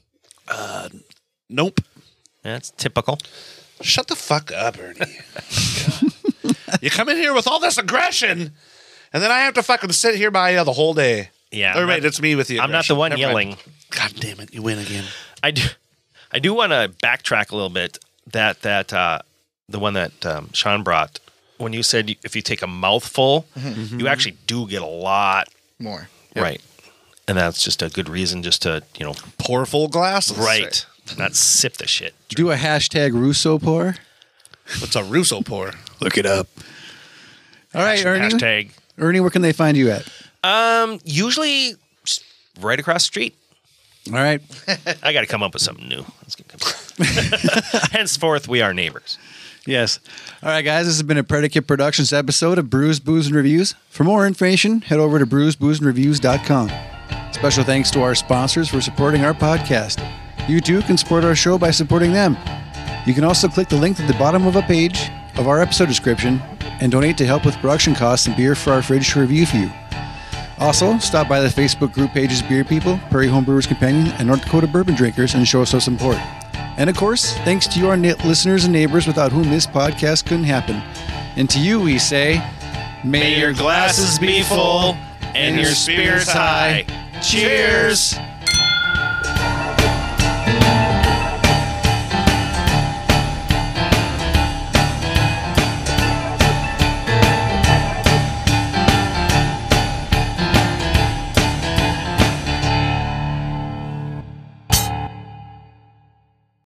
Speaker 3: Nope.
Speaker 2: That's typical.
Speaker 3: Shut the fuck up, Ernie. You come in here with all this aggression, and then I have to fucking sit here by you the whole day.
Speaker 2: Yeah.
Speaker 3: Or
Speaker 2: I'm
Speaker 3: wait,
Speaker 2: not-
Speaker 3: it's me with you.
Speaker 2: I'm not the one
Speaker 3: Never
Speaker 2: yelling.
Speaker 3: mind. God damn it, you win again.
Speaker 2: I do want to backtrack a little bit. That the one that Sean brought, when you said if you take a mouthful, you actually do get a lot.
Speaker 4: More. Yep.
Speaker 2: Right. And that's just a good reason just to,
Speaker 3: Pour full glasses.
Speaker 2: right. Not sip the shit.
Speaker 1: Do a hashtag Russo pour.
Speaker 3: What's a Russo pour?
Speaker 1: Look it up. All right, Ernie.
Speaker 2: Hashtag.
Speaker 1: Ernie, where can they find you at?
Speaker 2: Usually just right across the street.
Speaker 1: All right.
Speaker 2: I got to come up with something new. Let's get Henceforth, we are neighbors.
Speaker 1: Yes. All right, guys. This has been a Predicate Productions episode of Brews, Booze, and Reviews. For more information, head over to brewsboozeandreviews.com. Special thanks to our sponsors for supporting our podcast. You too can support our show by supporting them. You can also click the link at the bottom of a page of our episode description and donate to help with production costs and beer for our fridge to review for you. Also, stop by the Facebook group pages Beer People, Prairie Home Brewers Companion, and North Dakota Bourbon Drinkers and show us some support. And of course, thanks to you, our listeners and neighbors, without whom this podcast couldn't happen. And to you, we say,
Speaker 2: may your glasses be full and your spirits high. Cheers!